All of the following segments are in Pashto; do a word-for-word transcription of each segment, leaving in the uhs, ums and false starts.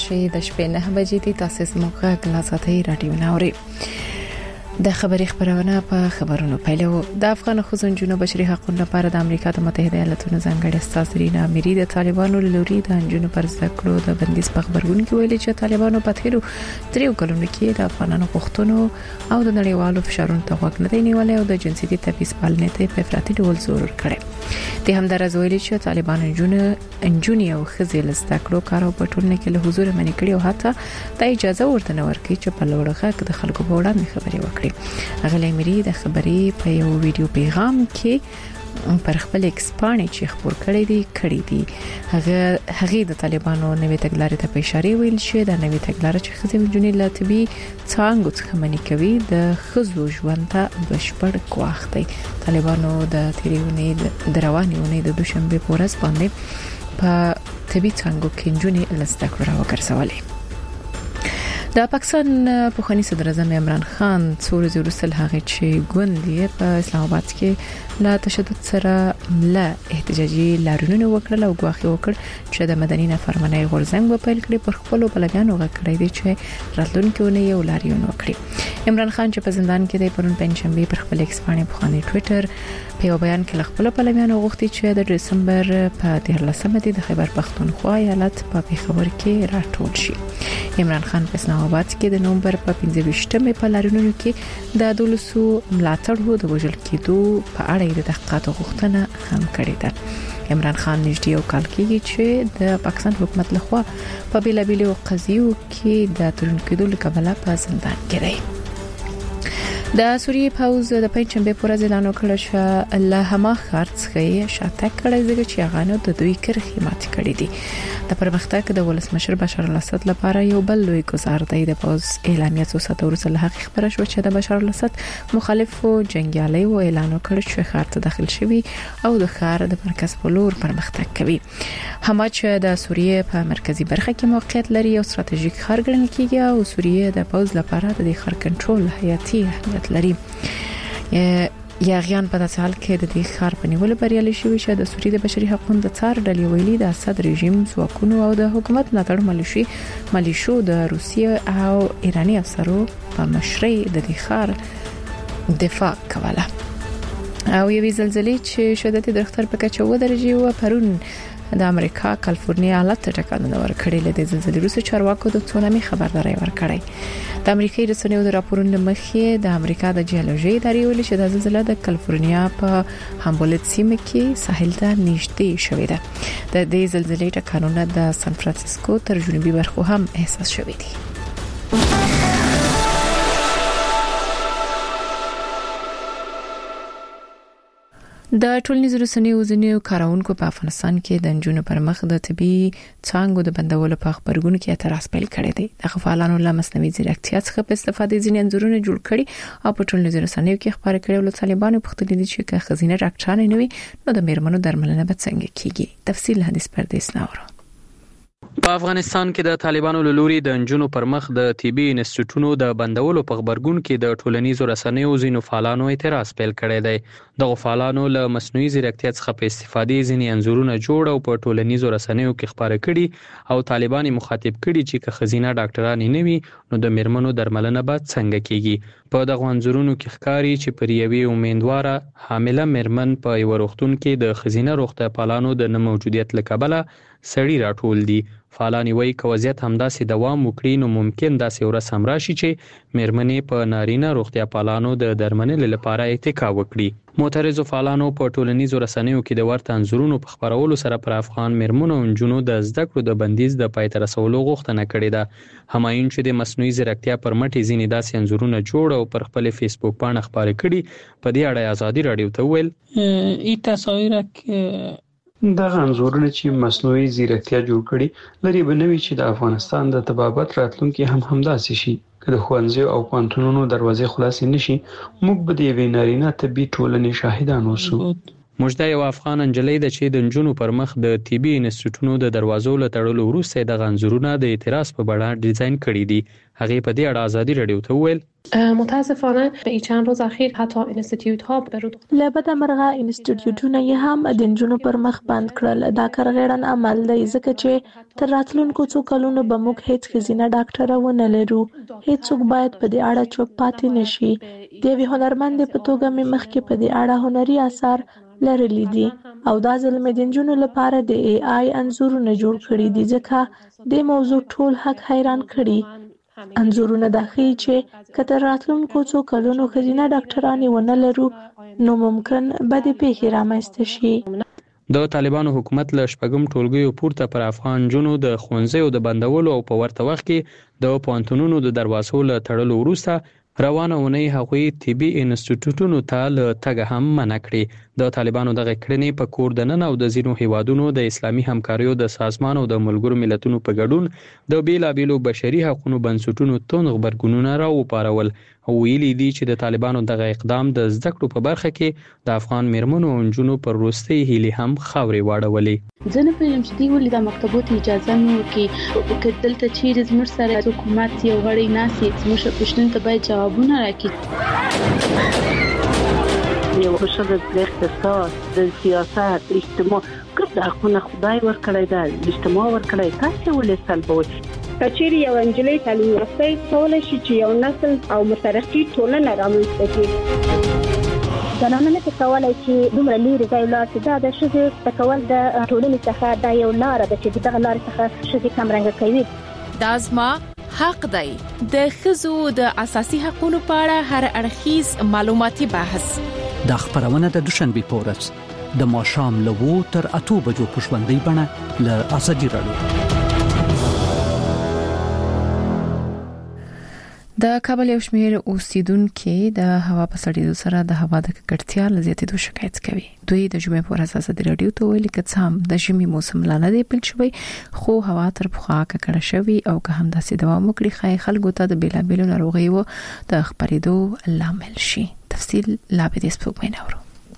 شي د شپې نه بجې دي. تاسو زموږ غږ لا ساتي رادیو ناوري. د خبري خبرونه په خبرونو پیلو. د افغان خوځنجونو بشري حقوقو لپاره د امریکا د متحده ایالاتونو ځانګړي استاذ رینا اميري د طالبانو لوري د انجونو پر ذکرو د بندیز په خبرګون کې ویلي چې طالبانو په تیرو دریو کلونو کې د افغانانو غوښتنو او د نړیوالو فشارونو ته غوږ نه دی نیولای او د جنسيتي تبعیض پالنې ته په افراطي ډول زور کړی. د همدارز ویلي چې طالبان انجونو انجونی او خزي لستکړو کارو په ټولنه کې له حضور منې کړی او حتی د اجازه ورته نه ورکړي چې په لوړغه د خلکو په وړاندې خبري وکړي. اغلی اميري د خبري په یو ویډیو پیغام کې پر خپل ایکسپانې چې خبر کړی دی کړی دی هغه هغه د طالبانو نوې تګلارې ته په اشاره ویل شي د نوې تګلارې چې خزي جنې لاتبي څنګه څخه منی کوي د خزو ژوند ته بشپړ کوخ دی. طالبانو د تیریونې د روانیونې د دوشنبه پورز باندې په طبي څنګه کې جنې لستکړه راوګرځولې. د پاکستان پوخانی صدر اعظم عمران خان څور ورسل هغه چې ګوندې په اسلام آباد کې لا تشدد سره لا احتجاجي لارونو وکړل او غواخي وکړ چې د مدني نافرمانی غورځنګ په پیل کړي پر خپل بلګانو غکړی دی چې راتلونکي ونه یو لاریون وکړي. عمران خان چې په زندان کې دی پرون پنځشنبه پر خپل ایکسپانې په خاني ټوئیټر په یو بیان کې خپل بلګانو غوښتي چې د دسمبر په دیارلسمه د خیبر پختونخوا ایالت په پیښور کې راټول شي. عمران خان په اسلام آباد کې د نومبر په پنځه ویشتمه په لارونو کې د دولسو ملاتړو د وژل کېدو په اړه د تحقیقات غوښتنه هم کړې ده. عمران خان نږدې یو کال کې چې د پاکستان حکومت لخوا په بیلابیلو قضیو کې د تورن کېدو لپاره په زندان کې دی. د سوریې پاوز د پنځمبه پر ورځ اعلان وکړ چې الله هما خرڅ شاته کړی دی چې هغه د دوی کرخي مات کړی دي. د پرمختګ د ولسمشر بشار الاسد لپاره یو بل لوی گزار دی. د پاوز اعلامیه څو ساعت وروسته له حقیقت خبره شو چې د بشار الاسد مخالفو جنگیالي و اعلان وکړ چې ښار ته داخل شوی او د ښار د مرکز په لور پرمختګ کوي. هما چې د سوریې په مرکزی برخه کې موقعیت لري او ستراتیژیک ښار ګڼل کیږي او سوریې د پاوز لپاره د ښار کنټرول حیاتي اهمیت لري. یاغیان په داسې حال کې د دې ښار په نیولو بریالي شوي چې د سوریې د بشري حقوقو د څار ډلې ویلي د اسد رژیم ځواکونو او د حکومت ملاتړ ملیشي ملیشو د روسیې او ایراني افسرو په مشرۍ د دې ښار دفاع کوله. او یوې زلزلې چې شدت د رختر په کچه و درجه و پرون د امریکا کالیفورنیا ایالت ته ټکانونه ورکړي. له دې زلزلې وروسته چارواکو د تسونامي خبرداري ورکړې. د امریکایي رسنیو د راپورونو مخې د امریکا د جیولوژي ادارې ویلي چې د زلزلې د کالیفورنیا په هامبولت سیمه کې ساحل ته نږدې شوې ده. د دې زلزلې ټکانونه د سان فرانسیسکو تر جنوبي برخو هم احساس شوې دي. د ټولنیزو رسنیو ځینې کارونکو په افغانستان کې د انجونو پر مخ د طبي څنګه د بندولو په خبرګون کې اعتراض پیل کړی دی. د فعالانو له مصنوعي ځیرکتیا څخه په استفادې ځینې انځورونه جوړ کړي او په ټولنیزو رسنیو کې خبرې کړي. ول طالبانو پختلې دي چې که خزینه ډاکټرانه نه وي نو د میرمنو درملنه به څنګه کیږي. تفصیل حدیث پردیس ناورو. په افغانستان کې د طالبانو له لوري د انجونو پر مخ د طبي انسټیټونو د بندولو په خبرګون کې د ټولنیزو رسنیو ځینو فعالانو اعتراض پیل کړی دی. د فعالانو له مصنوعي ځیرکتیا څخه په استفادې ځینې انځورونه جوړ او په ټولنیزو رسنیو کې خبرې کړي او طالبان مخاطب کړي چې که خزینه ډاکټران نه وي نو د میرمنو درملنه به څنګه کیږي. په دغه انځورونو کې ښکاري چې پر یوې امیندواره حامله میرمن په یو روغتون کې د خزینه روغتیا پالانو د نه موجودیت لکبله سړی راټول دي. فعالان وایي که وضعیت همداسې دوام وکړي نو ممکن داسې ورځ هم راشي چې میرمنې په نارینه روغتیا پالانو د درملنې لپاره اتکا وکړي. معترضو فعالانو په ټولنیزو رسنیو کې د ورته انځورونو په خبرولو سره پر افغان میرمنو او نجونو د زده کړو د بندیز د پای ته رسولو غوښتنه کړې ده. همایون چې د مصنوعي ځیرکتیا پر مټ ځینې داسې انځورونه جوړ او پر خپل فیسبوک باندې خبرې کړي. په دې اړه ازادي رادیو ته ویل ای تصاویر کې دغه انځورونه چې مصنوعي ځیرکتیا جوړ کړي لري بنوي چې د افغانستان د طبابت راتلونکي هم همداسې شي. که د ښوونځیو او پوهنتونونو دروازې خلاصې نشي موږ به د یوې نارینه طبي ټولنې شاهدان اوسو. مجده یو افغان انجلۍ ده چې د نجونو پر مخ د طبي انسټیټیوټونو د دروازو له تړلو وروسته د انځورونه د اعتراض په بڼه ډیزاین کړي دي. هغې په دې اړه ازادي رادیو ته وویل متاسفانه به این چند روز اخیر حتی انستیتیوت ها برود لبد مرغه انستیتیوټونه یې هم د نجونو پر مخ بند کړل. دا کارغړن عمل دی ځکه چې تر راتلونکو څو کلونو به موږ هیڅ ښځینه ډاکټره ونه لرو. هیڅوک باید په دې اړه چوپ پاتې نشي. د یوې هنرمندې په توګه مې مخکې په دې اړه هنري اثار لرلي دي او دا ځل مې د نجونو لپاره د ای آی انځورونه جوړ کړي دي ځکه د موضوع ټول حق حیران کړي. انځورونه دا ښیي چې که تر راتلونکو څو کلونو ښځینه ډاکټرانې ونه لرو نو ممکن بدې پیښې رامنځته شي. د طالبانو حکومت له شپږم ټولګیو پورته پر افغان نجونو د ښوونځیو د بندولو او په ورته وخت کې د پوهنتونونو د دروازو له تړلو وروسته روانه اونۍ هغوی طبي انسټیټیوټونو ته له تګه هم منع کړي. د طالبانو دغه کړنې په کور دننه او د ځینو هیوادونو د اسلامي همکاریو د سازمان او د ملګرو ملتونو په ګډون د بیلابیلو بشري حقوقو بنسټونو توند غبرګونونه راوپارول او ویلي دي چې د طالبانو دغه اقدام د زده کړو په برخه کې د افغان میرمنو او نجونو پر وروستۍ هیلې هم خاورې واړولې. زه نه پوهېږم چې دوی ولې د مکتبو ته اجازه نه ورکوي. که دلته چیرې زموږ سره حکومت یو غړی ناست وي زموږ پوښتنو ته باید جوابونه راکړي. یو ښځه د اقتصاد د سیاست اجتماع ګډ حقونه خدای ورکړی دی اجتماع ورکړی تاسو ولې سلبوي. کچېرې یو انجلۍ تعلیم یافته کولای شي چې یو نسل او مترقي ټولنه رامنځته کړي. زنانه نه کولای چې دومره لري ځای لاړ شي. دا د ښځې تکول د ټولنې څخه دا یو لار ده چې دغه لار څخه ښځې کمرنګ کوي. دا زما حق دی. د ښځو د اساسي حقوقو په اړه هر اړخیز معلوماتي بحث د خبرونه د دوشنبه په ورځ د ماښام له وو تر اتو بجو په ژوندۍ بڼه له ازادي رادیو. د کابل یو شمېر اوسیدونکو د هوا په سړېدو سره د هوا د ککړتیا له زیاتېدو شکایت کوي. دوی د جمعې په ورځ ازادي رادیو ته ویلي چې هم د ژمي موسم لا نه دی پیل شوی خو هوا تر پخوا ککړه شوی او که هم داسې دوام وکړي خای خلکو ته د بیلابیلو ناروغیو د خپرېدو لامل شي. تفصیل لابد اسپوږمۍ نورو.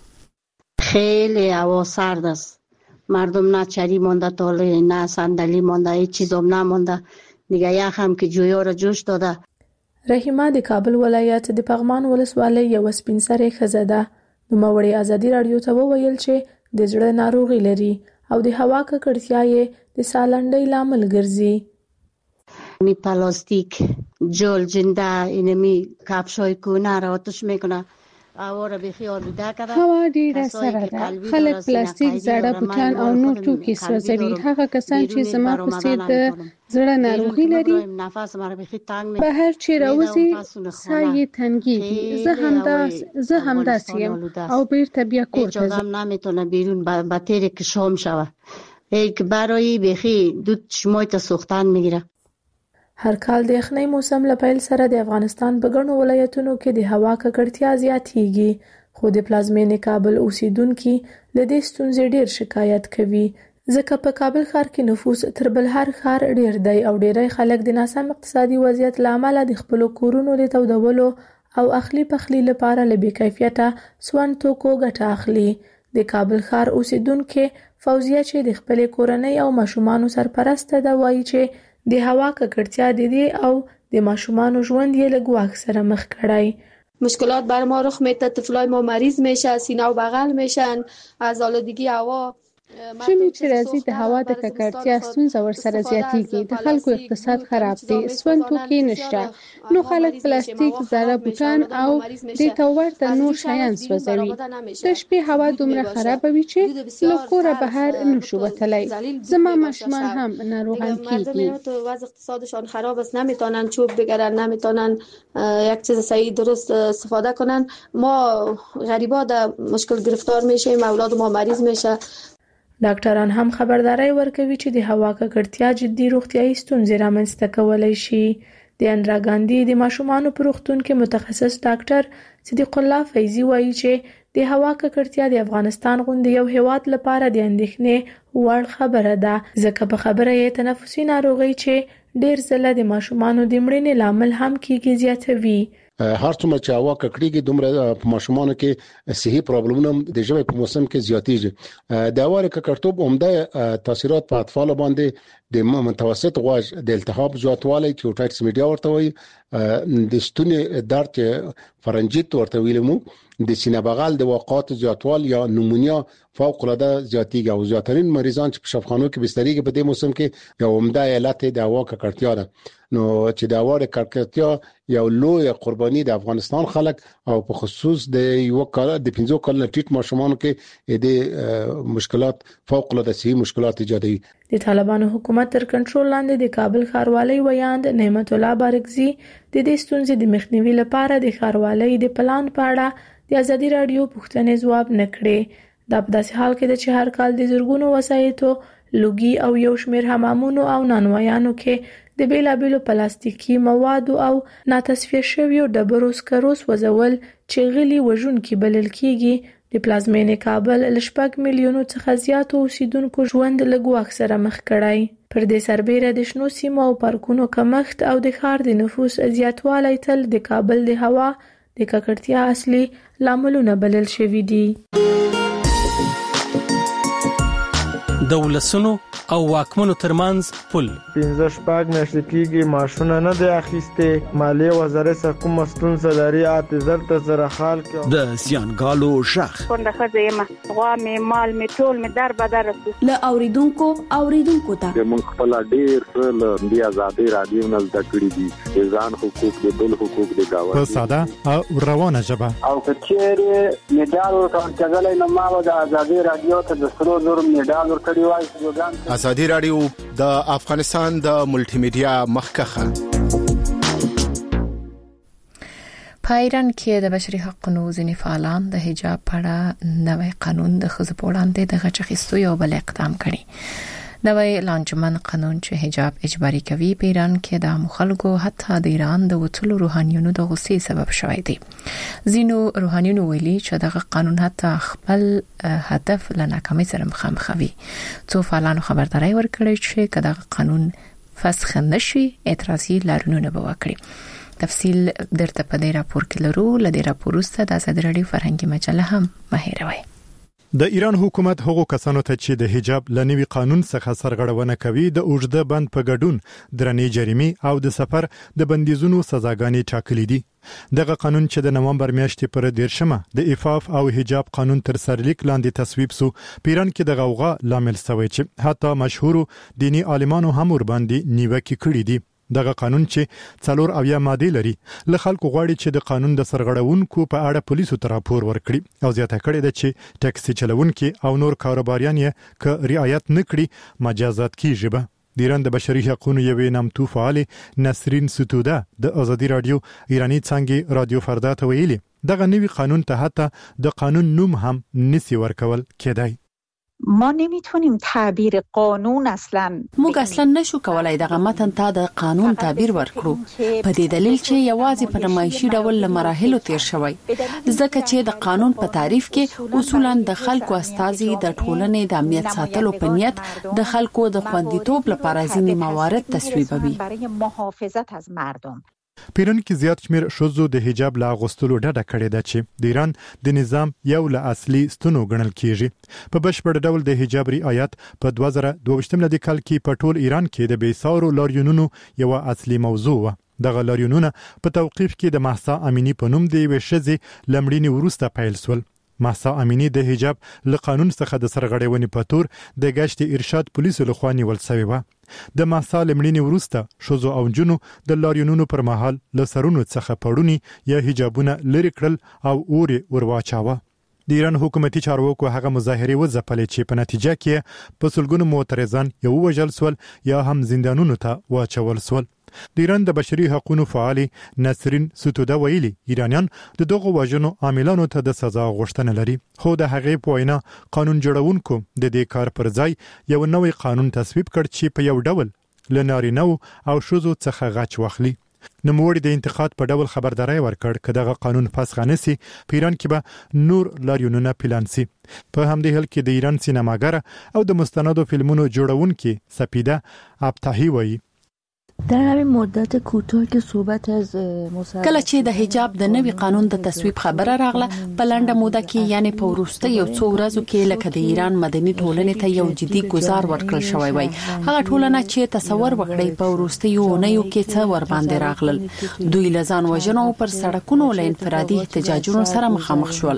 خیلی هوا سرد است. مردم نه چری مونده تاله نه صندلی مونده هیچ چیزم نمونده دیگه. یخ هم که جویا را جوش داده. رحیمه د کابل ولایت د پغمان ولسوالۍ یو سپین سرې ښځه ده. نو موري ازادي رادیو ته وویل چې د زړه ناروغي لري او د هوا ککړتیا یې د سالنډۍ لامل ګرځي. می پلاستیک جل جنده اینمی کفشای کونه را آتش میکنه. هوا ډیره سړه ده. خلک پلاستیک زړه بوټان او نور توکي سوځوي. هغه کسان چې زما په څیر د زړه ناروغي لري بهر چې راوځي ساه یې تنګېږي. زه همدا زه همداسې یم او بیرته بیا کور ته ځم. نمیتونه بیرون به تیر که شام شوه. یک برای بخی دو چشمای تا سوختن میگیره. هر کال د یخنۍ موسم له پیل سره د افغانستان په ګڼو ولایتونو کې د هوا ککړتیا زیاتېږي. خو د پلازمینې کابل اوسیدونکي له دې ستونزې ډېر شکایت کوي. ځکه په کابل ښار کې نفوس تر بل هر ښار ډېر دی او ډېری خلک د ناسم اقتصادي وضعیت له امله د خپلو کورونو د تودولو او اخلي پخلي لپاره له بې کیفیته سون توکو ګټه اخلي. د کابل ښار اوسیدونکي فوزیه چې د خپلې کورنۍ او ماشومانو سرپرسته ده وایي چې د هوا ککړتیا د دې او د ماشومانو ژوند یې له ګواښ سره مخ کړی. مشکلات بر ما رخ میده. طفلای ما مریض میشه، سینه و بغل میشن از آلودگی هوا. ژمی چې راځي د هوا د ککړتیا ستونزه ورسره زیاتېږي. د خلکو اقتصاد خراب دی. سون توکي نشته نو خلک پلاستیک زړه بوټان او د تورته نور شیان سوځوي. د شپې هوا دومره خراب وي چې له کوره بهر نشو وتلی. زما ماشومان هم ناروغان کیږي. وضع اقتصادشان خراب است. نمیتونن چوب بگیرن، نمیتونن یک چیز صحیح درست استفاده کنن. ما غریبا د مشکل گرفتار میشیم، اولاد ما مریض میشه. ډاکټران هم خبرداري ورکوي چې د هوا ککړتیا جدي روغتیايي ستونزې رامنځته کولای شي. د اندرا ګاندي د ماشومانو په روغتون کې متخصص ډاکټر صدیق الله فیضي وایي چې د هوا ککړتیا د افغانستان غوندې یو هیواد لپاره د اندېښنې وړ خبره ده. ځکه په خبره یې تنفسي ناروغي چې ډېر ځله د ماشومانو د مړینې لامل هم کیږي زیاتوي. هر څومره چې هوا ککړیږي دومره په ماشومانو کې صحي پرابلمونه د ژمي په موسم کې زیاتېږي. د هوا ککړتوب عمده تاثیرات په اطفال باندې د متوسط غوږ د التهاب زیاتوالی کیوټایټس میډیا ورته وایي، د ستوني درد فرنجیت ورته ویلمو، د سینه بغل د واقعات زیاتوال یا نمونیا فوق العاده زیاتیږي او زیاترین مریضان چې په شفاخانو کې بسترېږي په دې موسم کې یو عمده علت د هوا ککړتیا ده. نو چې د هوا ککړتیا یو لوی قرباني د افغانستان خلک او په خصوص د یو کال د پنځو کال ټیټ ماشومان کې د مشکلات فوق العاده صحي مشکلات ایجادوي. د طالبانو حکومت تر کنټرول لاندې د کابل ښاروالۍ ویاند نعمت الله بارکزي د دې ستونزې د مخنیوي لپاره د ښاروالۍ د پلان په اړه د ازادي رادیو پوښتنې ځواب نکړي. دا په داسې حال کې چې هر کال د زرګونو وسایطو لوګي او یو شمېر حمامونو او نانوایانو کې د بیلابیلو پلاستیکي موادو او ناتصفیه شویو ډبرو سکرو سوځول چې غلي وژونکي بلل کیږي. د پلازمینې کابل له شپږ میلیونو څخه زیاتو اوسیدونکو ژوند له ګواښ سره مخ کړی. پر دې سربېره د شنو سیمو او پارکونو کمښت او د ښار د نفوس زیاتوالی تل د کابل د هوا د ککړتیا اصلي لاملونه بلل شوي دي. د ولسونو او واکمنو ترمنځ پل پنځه شپږ میاشتې کېږي معاشونه نه دی اخیستې. مالیې وزارت څخه کومه ستونزه لري اته زر ته زره خال کې د زیانګالو شخ څنګه ښځه یم غوا مې مال مې ټول مې در بدر له اوریدونکو اوریدونکو ته موږ خپل ډیر څه د آزادۍ رادیو نه زده کړی دي، د ځان حقوق د بل حقوق د گاونډي په ساده او روانه ژبه او کچېره میډال ورکړل کېدل نو ما د آزادۍ رادیو ته د سرو زر میډال ورکړی وای. آزادي رادیو د افغانستان د ملټي میډیا مخکخه. په ایران کې د بشري حقوقو ځینې فعالان د حجاب په اړه نوی قانون د ښځو په وړاندې د غچ اخیستو یو بل اقدام کړي. نوی لانجمن قانون چې حجاب اجباري کوي په ایران کې د عامو خلکو حتی د ایران د وټولو روحانيونو د غصې سبب شوی دی. ځینو روحانيونو ویلي چې دغه قانون حتی خپل هدف له ناکامۍ سره مخامخ وي. څو فعالانو خبرداري ورکړې چې کله قانون فسخ نشي اعتراضي لارښوونې به وکړي. تفصیل درته په دې راپور کې لرو. لدې راپور وروسته د آزادي رادیو فرهنګي مجله هم مهیروي. د ایران حکومت هغو کسانو ته چې د حجاب لنوي قانون څخه سرغړونه کوي د اوږده بند په ګډون درنې جریمې او د سفر د بندیزونو سزاګانې ټاکلې دي. دغه قانون چې د نومبر میاشتې پر دیرشمه د عفاف او حجاب قانون تر سرلیک لاندې تصویب سو، پیران کې د غوغا لامل شوی چې حتی مشهور دینی عالمانو هم ور باندې نیوکه کړې دي. دغه قانون چې څلور اویا ماده لري له خلکو غواړي چې د قانون د سرغړونکو په اړه پولیسو ته راپور ورکړي او زیاته کړي ده چې ټاکسي چلوونکي او نور کاروباریان یې ک رعایت نکړي مجازات کیږي. به د ایران د بشري حقوقو یوې نامتو فعال نسرین ستوده د آزادي رادیو ایرانی څنګه رادیو فردا ته ویلي دغه نوی قانون ته حتی د قانون نوم هم نسی ورکول کېدای. ما نمیتونیم تعبیر قانون اصلا موږ اصلا نشو کولای دغه متن ته د قانون تعبیر ورکړو په دې دلیل چې یوازې په نمایشي ډول له مراحلو تیر شوی، ځکه چې د قانون په تعریف کې اصولا د خلکو استازي د ټولنې د امنیت ساتلو په نیت د خلکو د خوندیتوب لپاره ځینې موارد تصویبوي. برای محافظت از مردم پیران کې زیات شمیر شوزو د حجاب لا غوستلو ډډه کړې ده چې د ایران د نظام یو له اصلي ستونو ګڼل کیږي. په بشپړ ډول د حجاب رعایت په دوه زره دوه ویشت میلادي کال کې په ټول ایران کې د بیسارو لاریونونو یو اصلي موضوع و. دغه لاریونونه په توقیف کې د مهسا امینی په نوم د یوې ښځې لمړینې وروسته پیل شول. مهسا امینی د حجاب له قانون څخه د سرغړونې په تور د گشت ارشاد پولیسو لخوا نیول شوی و. د مهسا لمړینې وروسته شوزو او جنو د لاریونونو پر مهال له سرونو څخه پړونی یا حجابونه لري کړل او اوري ورواچاوه. د ایران حکومتي چارواکو هغه مظاهره وځپلې چې په نتیجه کې په سلګونو معترضان یو وژل سول یا هم زندانونو ته واچول سول. د ایران د بشري حقوقو فعال نسرین ستوده ویلي ایرانیان د دغه وژنو عاملانو ته د سزا غوښتنه لري، خو د هغې په وینا قانون جوړونکو د دې کار پر ځای یو نوی قانون تصویب کړ چې په یو ډول له نارینه او ښځو څخه غچ واخلي. نوموړي د انتقاد په ډول خبرداري ورکړ چې دغه قانون فسخ نشي په ایران کې به نور لاریونونه پلان سي. په همدې حال کې د ایران سینماګر او د مستندو فلمونو جوړونکي سپیده ابتاحی وایي در همین مدت کوتاه که صحبت از مصاحبه کله چې د حجاب د نوي قانون د تصویب خبره راغله په لنډه موده کې یعنی په وروسته یو څو ورځو کې لکه د ایران مدني ټولنې ته یو جدي گزار ورکړل شوی وای. هغه ټولنه چې تصور وکړي په وروسته یو نه یو کې څه ور باندې راغلل. دوی لزان وژنو پر سړکونو له انفرادي احتجاجونو سره مخامخ شول.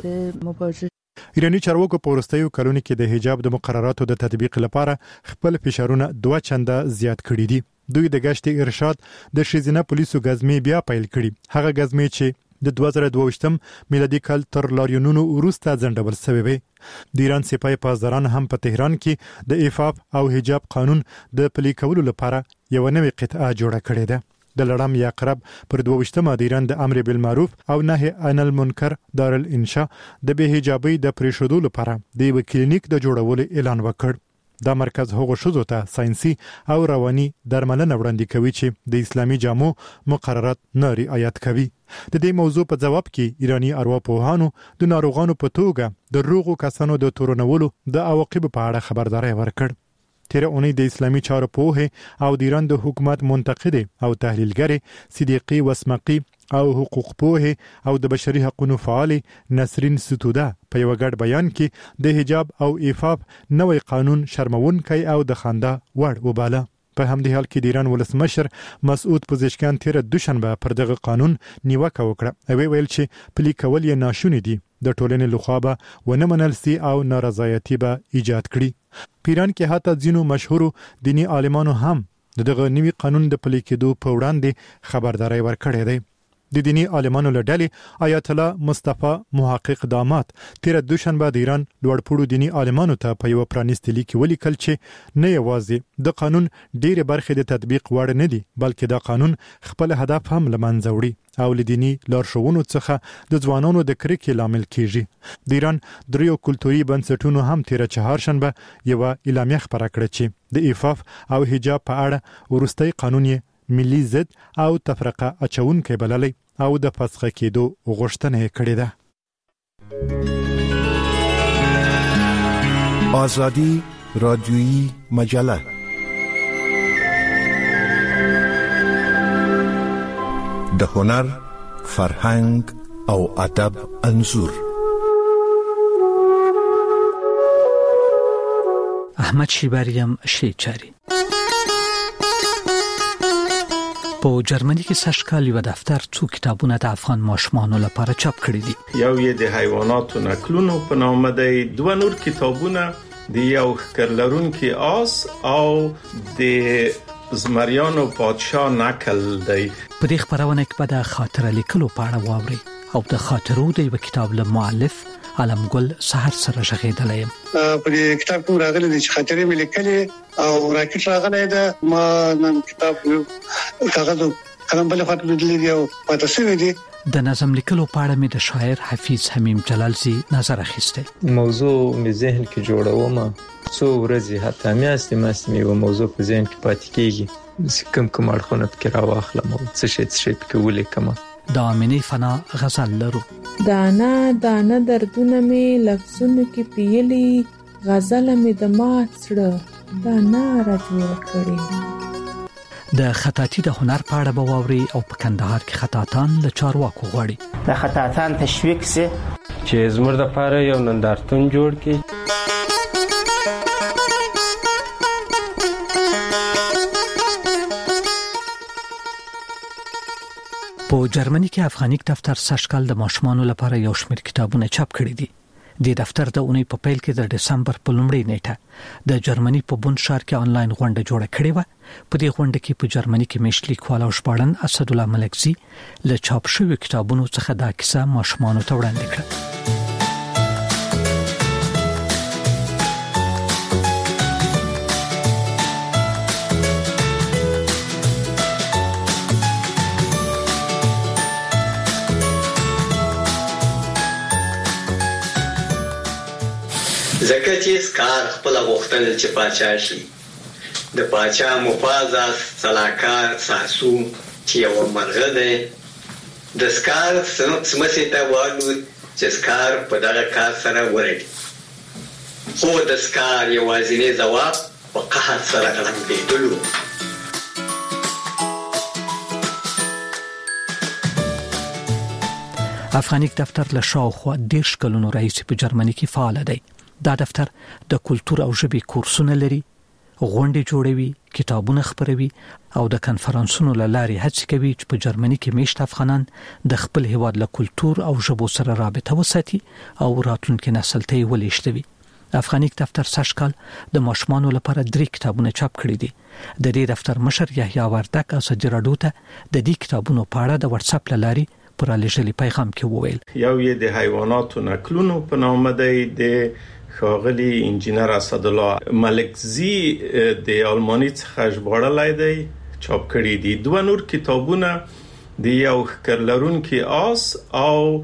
ایرانی چارواکو په وروستیو کلونو کې د حجاب د مقرراتو د تطبیق لپاره خپل فشارونه دوه چنده زیات کړي دي. دوی د گشت ارشاد د شیزینه پولیسو غزمې بیا پیل کړي. هغه غزمې چې د دوه زره دوه میلادي کال تر لاریونونو وروسته ځنډول شوی وي. د ایران سپاه پاسداران هم په تهران کې د عفاف او حجاب قانون د پلي کولو لپاره یو نوې قطعه جوړه کړې ده. د لړم یا قرب پر دوه د ایران د امر بالمعروف او نهي عن المنکر دارالانشاء د به حجابي د پریښودو لپاره د یو کلینیک د جوړولو اعلان وکړ. دا مرکز هغو شوزو ته ساينسي او رواني درملنه وړاندې کوي چې د اسلامي جامو مقررات نه رعایت کوي. د دې موضوع په جواب کې ایرانی ارواپوهانو د ناروغانو په توګه د روغو کسانو د تورنولو د عواقب په اړه خبرداري ورکړ. تیر اونۍ د اسلامي چارو پوهه او د ایران د حکومت منتقد او تحلیلګر صدیقی وسمقی او حقوق پوهه او د بشري حقوقو فعال نسرین ستوده په یو غړ بیان کې د حجاب او عفاف نوې قانون شرمونکي او د خندا وړ وباله. په همدې حال کې د ایران ولسمشر مسعود پزشکیان تیر دوشنبه پر دغه قانون نیوکه وکړه او ویل چې پلي کول یې ناشونی دي. د ټولنې لخوا به ونه منل سي او نارضایتي به ایجاد کړي. پیران کې حتی ځینو مشهورو دینی عالمانو هم دغه نوي قانون د پلي کېدو په وړاندې خبرداري ورکړې ده. د دینی عالمانو له ډلې آیت الله مصطفی محقق دامات تیر دوشنبه د ایران لوړپوړو دینی عالمانو ته په یو پرانیستي لیک ولیکل چې نه یوازې د قانون ډېر برخې د تطبیق وړ نه دي بلکې دا قانون خپل هدف هم لمنځه وړي او لدینی لارښوونو څخه د ځوانانو د کرکې لامل کیږي. د ایران دریو کلتوري بنسټونو هم تیر چهارشنبه یو اعلامیه خبره کړه چې د عفاف او حجاب په اړه ورستۍ قانون یې ملي ضد او تفرقه اچونکي بللی او د فسخه کېدو غوښتنه کړې ده. آزادی رادیویی مجله د هنر، فرهنګ او ادب انځور. احمد شیباریم شیچاری په جرمني کې سشکال یو دفتر څو کتابونه د افغان ماشومانو لپاره چاپ کړي دي. یو یې د حیواناتو نکلونو په نامه دی، دوه نور کتابونه د یو ښکرلرونکي آس او د زمریانو پادشاه نکل دی. په دې خبرونه کې به د خاطر لیکلو په اړه واوري او د خاطرو د یو کتاب له مؤلف علمګل سحر سره ژغېدلې یم. په دې کتاب کې راغلي دي چې خاطرې مې لیکلې او راکټ راغلی ده. ما نن کتاب کاغذ قلم بل خاطر لیدلې دی او پاتې شوی دی. د نظم لیکلو په اړه مې د شاعر حفیظ حمیم جلالزی نظر اخیسته. موضوع مې ذهن کې جوړوم، څو ورځې حتی میاشتې مې یو موضوع په ذهن کې پاتې کیږي، کوم کوم اړخونه پکې راواخلم او څه شي څه شي پکې ولیکم. د امینه فنا غزل لرو. دانا دانا دردونه مې لفظونو کې پیلي، غزل مې د مات سړه دانا را جوړ کړي. د خطاطي د هنر په اړه به واوري او په کندهار کې خطاطان له چارواکو غواړي د خطاطان تشویق سي چې زموږ د لپاره یو نندارتون جوړ کړي. په جرمني کې افغاني دفتر سشکال د ماشومانو لپاره یو شمېر کتابونه چاپ کړي دي. د دفتر د اونۍ په پیل کې د دسمبر په لومړۍ نیټه د جرمني په بون ښار کې آنلاین غونډه جوړه کړې و. په دې غونډه کې په جرمني کې مشت لیکوال او ژباړن اسد الله ملکزي له چاپ شویو کتابونو څخه دا کیسه ماشومانو ته وړاندې کړه. زکه چې سکار خپل غوښتل چې پاچا شي، د پاچا مفازا سلاکار ساسو چې یو مرغه دی د سکار سمسي ته وایي چې سکار په دغه کار سره ورګي، خو د سکار یوازینی ځواب په قحط سره غلبېدلو. افغانیک دفتر له شاوخوا دیرش کلونو راهیسې په جرمني کې فعال دی. دا دفتر د کلتور او ژبې کورسونه لري، غونډې جوړوي، کتابونه خپروي او د کنفرانسونو له لارې هڅه کوي چې په جرمني کې میشت افغانان د خپل هیواد له کلتور او ژبو سره رابطه وساتي او راتلونکي نسل ته یې ولېږدوي. افغانیک دفتر سږکال د ماشومانو لپاره درې کتابونه چاپ کړي دي. د دې دفتر مشر یحیی وردک ازادي راډیو ته د دې کتابونو په اړه د واتس اپ لاري پر لېږلي پیغام کې وویل. یو یې د حیواناتو نکلونو په نامه دی، د ښاغلي انجینر اسدالله ملکزی د آلماني څخه ژباړلی دی، چاپ کړي دي. دوه نور کتابونه د یو ښکرلرونکي آس او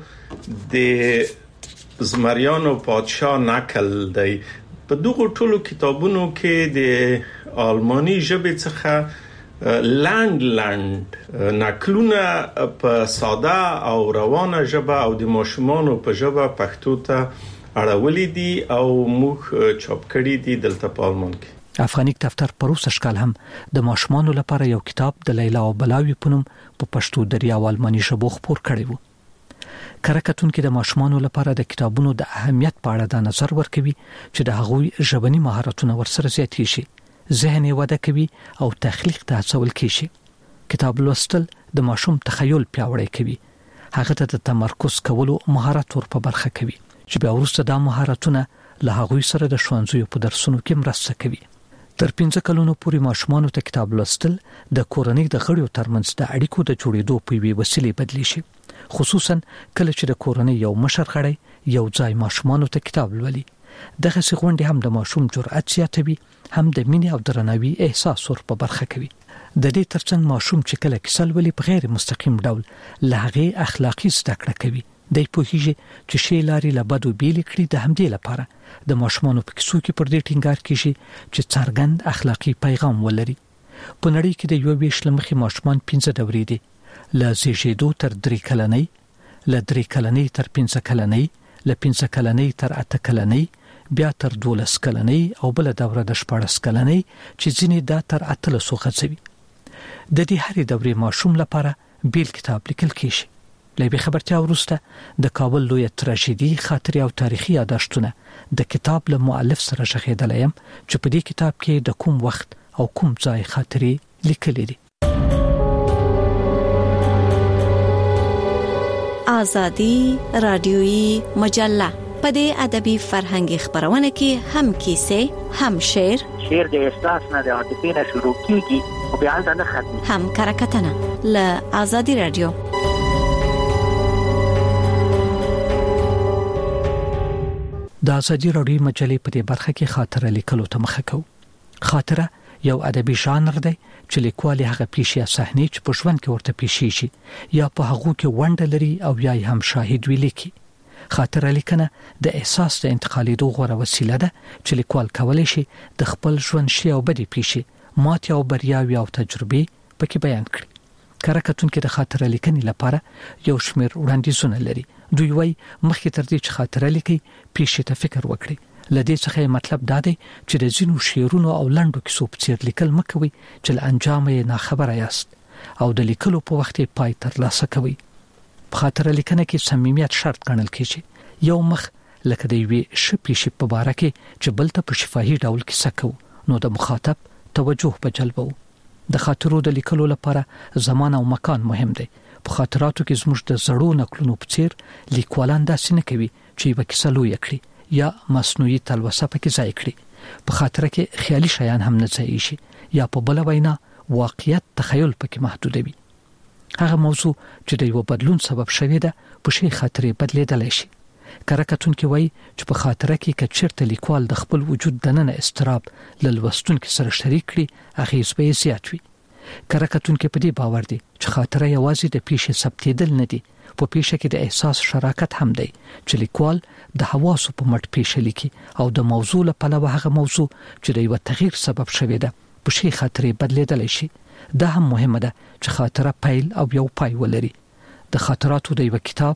د زمریانو پادشاه نکل دی. په دغه ټولو کتابونو کې د آلماني ژبې څخه لاند لاند نکلونه په ساده او روانه ژبه او د ماشومانو په ژبه پښتو ته اړولې دي او موږ چاپ کړي دي دلته په آلمان کې. افغانیک دفتر پروسه شکل هم د ماشومانو لپاره یو کتاب د لیلا او بلاوی په نوم په پښتو دریا او آلماني ژبه خپور کړی وو. کرکټون کې د ماشومانو لپاره د کتابونو د اهمیت په اړه د نظر ورکوي چې د هغوی ژبني مهارتونه ورسره زیاتې شي، ذهن یې وده کوي او تخلیق ته هڅول کیږي. کتاب لوستل د ماشوم تخیل پیاوړی کوي، هغه ته د تمرکز کولو مهارت ور په برخه کوي چې بیا وروسته دا مهارتونه له هغوی سره د ښوونځیو په درسونو کې مرسته کوي. تر پنځه کلونو پورې ماشومانو ته کتاب لوستل د کورنۍ د غړیو ترمنځ د اړیکو د جوړېدو په یوه وسیله بدلی شي، خصوصا کله چې د کورنۍ یو مشر غړی یو ځای ماشومانو ته کتاب لولي. دغه څغونډې هم د ماشوم جرأت زیاتوي، هم د مینې او درناوي احساس ور په برخه کوي. د دې ترڅنګ ماشوم چې کله کیسه لولي په غیر مستقیم ډول له هغې اخلاقی زده کړه کوي. د پوهیږي چې شی لاري له بدو بیل کړي. د همدې لپاره د ماشومانو په کیسو کې پر دې ټینګار کیږي چې څرګند اخلاقی پیغام ولري. په نړۍ کې د یو ویش لمخې ماشومان پنځه دورې دي، له زیږیدو تر درې کلنۍ، له درې کلنۍ تر پنځه کلنۍ، له پنځه کلنۍ تر اته کلنۍ، بیا تر دولس کلنۍ او بل دوره د شپاړس کلنۍ چې ځینې دا تر اتلسو خڅوي. د دې هرې دورې ماشوم لپاره بیل کتاب لیکل کیږي. له به خبرتیا وروسته د کابل لوی تراژیدي خاطرې او تاریخي یاداشتونه د کتاب له مؤلف سره شخېدل یم چې په دې کتاب کې د کوم وخت او کوم ځای خاطرې لیکلې دي. آزادی رادیویی مجله په دې ادبي فرهنګي خبرونه کې هم کیسې، هم شعر، شعر د احساس نه د عاطفې نه شروع کیږي او بیا د نه ختمي، هم کرکټنه له آزادی رادیو. د آزادی راډیو مجلې په دې برخه کې خاطره لیکلو ته مخه کوو. خاطره یو ادبي ژانر دی چې لیکوال هغه پیښې یا صحنې چې په ژوند کې ورته پیښې شي یا په هغه کې ونډه لري او یا هم شاهد وي لیکي. خاطره لیکنه د احساس د انتقالېدو غوره وسیله ده چې لیکوال کولی شي د خپل ژوند شي او بدې پیښې، ماتې او بریاوې او تجربې پکې بیان کړي. کرکټون کې د خاطره لیکنې لپاره یو شمېر وړاندیزونه لري. دوی وايي مخکې تر دې چې خاطره لیکي پیښې ته فکر وکړي. لدې څخه مطلب دا دی چې د ځینو شعرونو او لنډو کیسو په څیر لیکل مکوي چې له انجام یې ناخبره یاست او د لیکلو په وخت یې پای ترلاسه کوي. په خاطره لیکنه کې صمیمیت شرط ګڼل کېږي. یو مخ لکه د یوې ښه پیښې په باره کې چې بل ته په شفاهي ډول کیسه کوو نو د مخاطب توجه به جلبوو. د خاطرو د لیکلو لپاره زمان او مکان مهم دی. په خاطراتو کې زموږ د زړو نقلونو په څیر لیکوالان داسې نه کوي چې یوه کیسه لویه کړي یا مصنوعي تلوسه پکې ځای کړي. په خاطره کې خیالي شیان هم نه ځای شي یا په بل وینا واقعیت تخیل پکې محدودوي. هغه موضوع چې د یو بدلون سبب شوی ده په شی خاطرې بدلیدلی شي. کرکټون کې وایي چې په خاطره کې کچیرته لیکوال د خپل وجود دننه استراب للوستونکو سره شریک کړي اغیز به زیات وي. کرکټون کې په دې باور دي چې خاطره یوازې د پیښې ثبتېدل نه دي، په پیښه کې د احساس شراکت هم دی چې لیکوال د حواسو په مټ پیښه لیکي او د موضوع له پلوه هغه موضوع چې د یو تغییر سبب شوی ده په شی خاطرې بدلیدلی شي. دا هم مهمه ده چې خاطره پیل او یو پای ولري. د خاطراتو د یو کتاب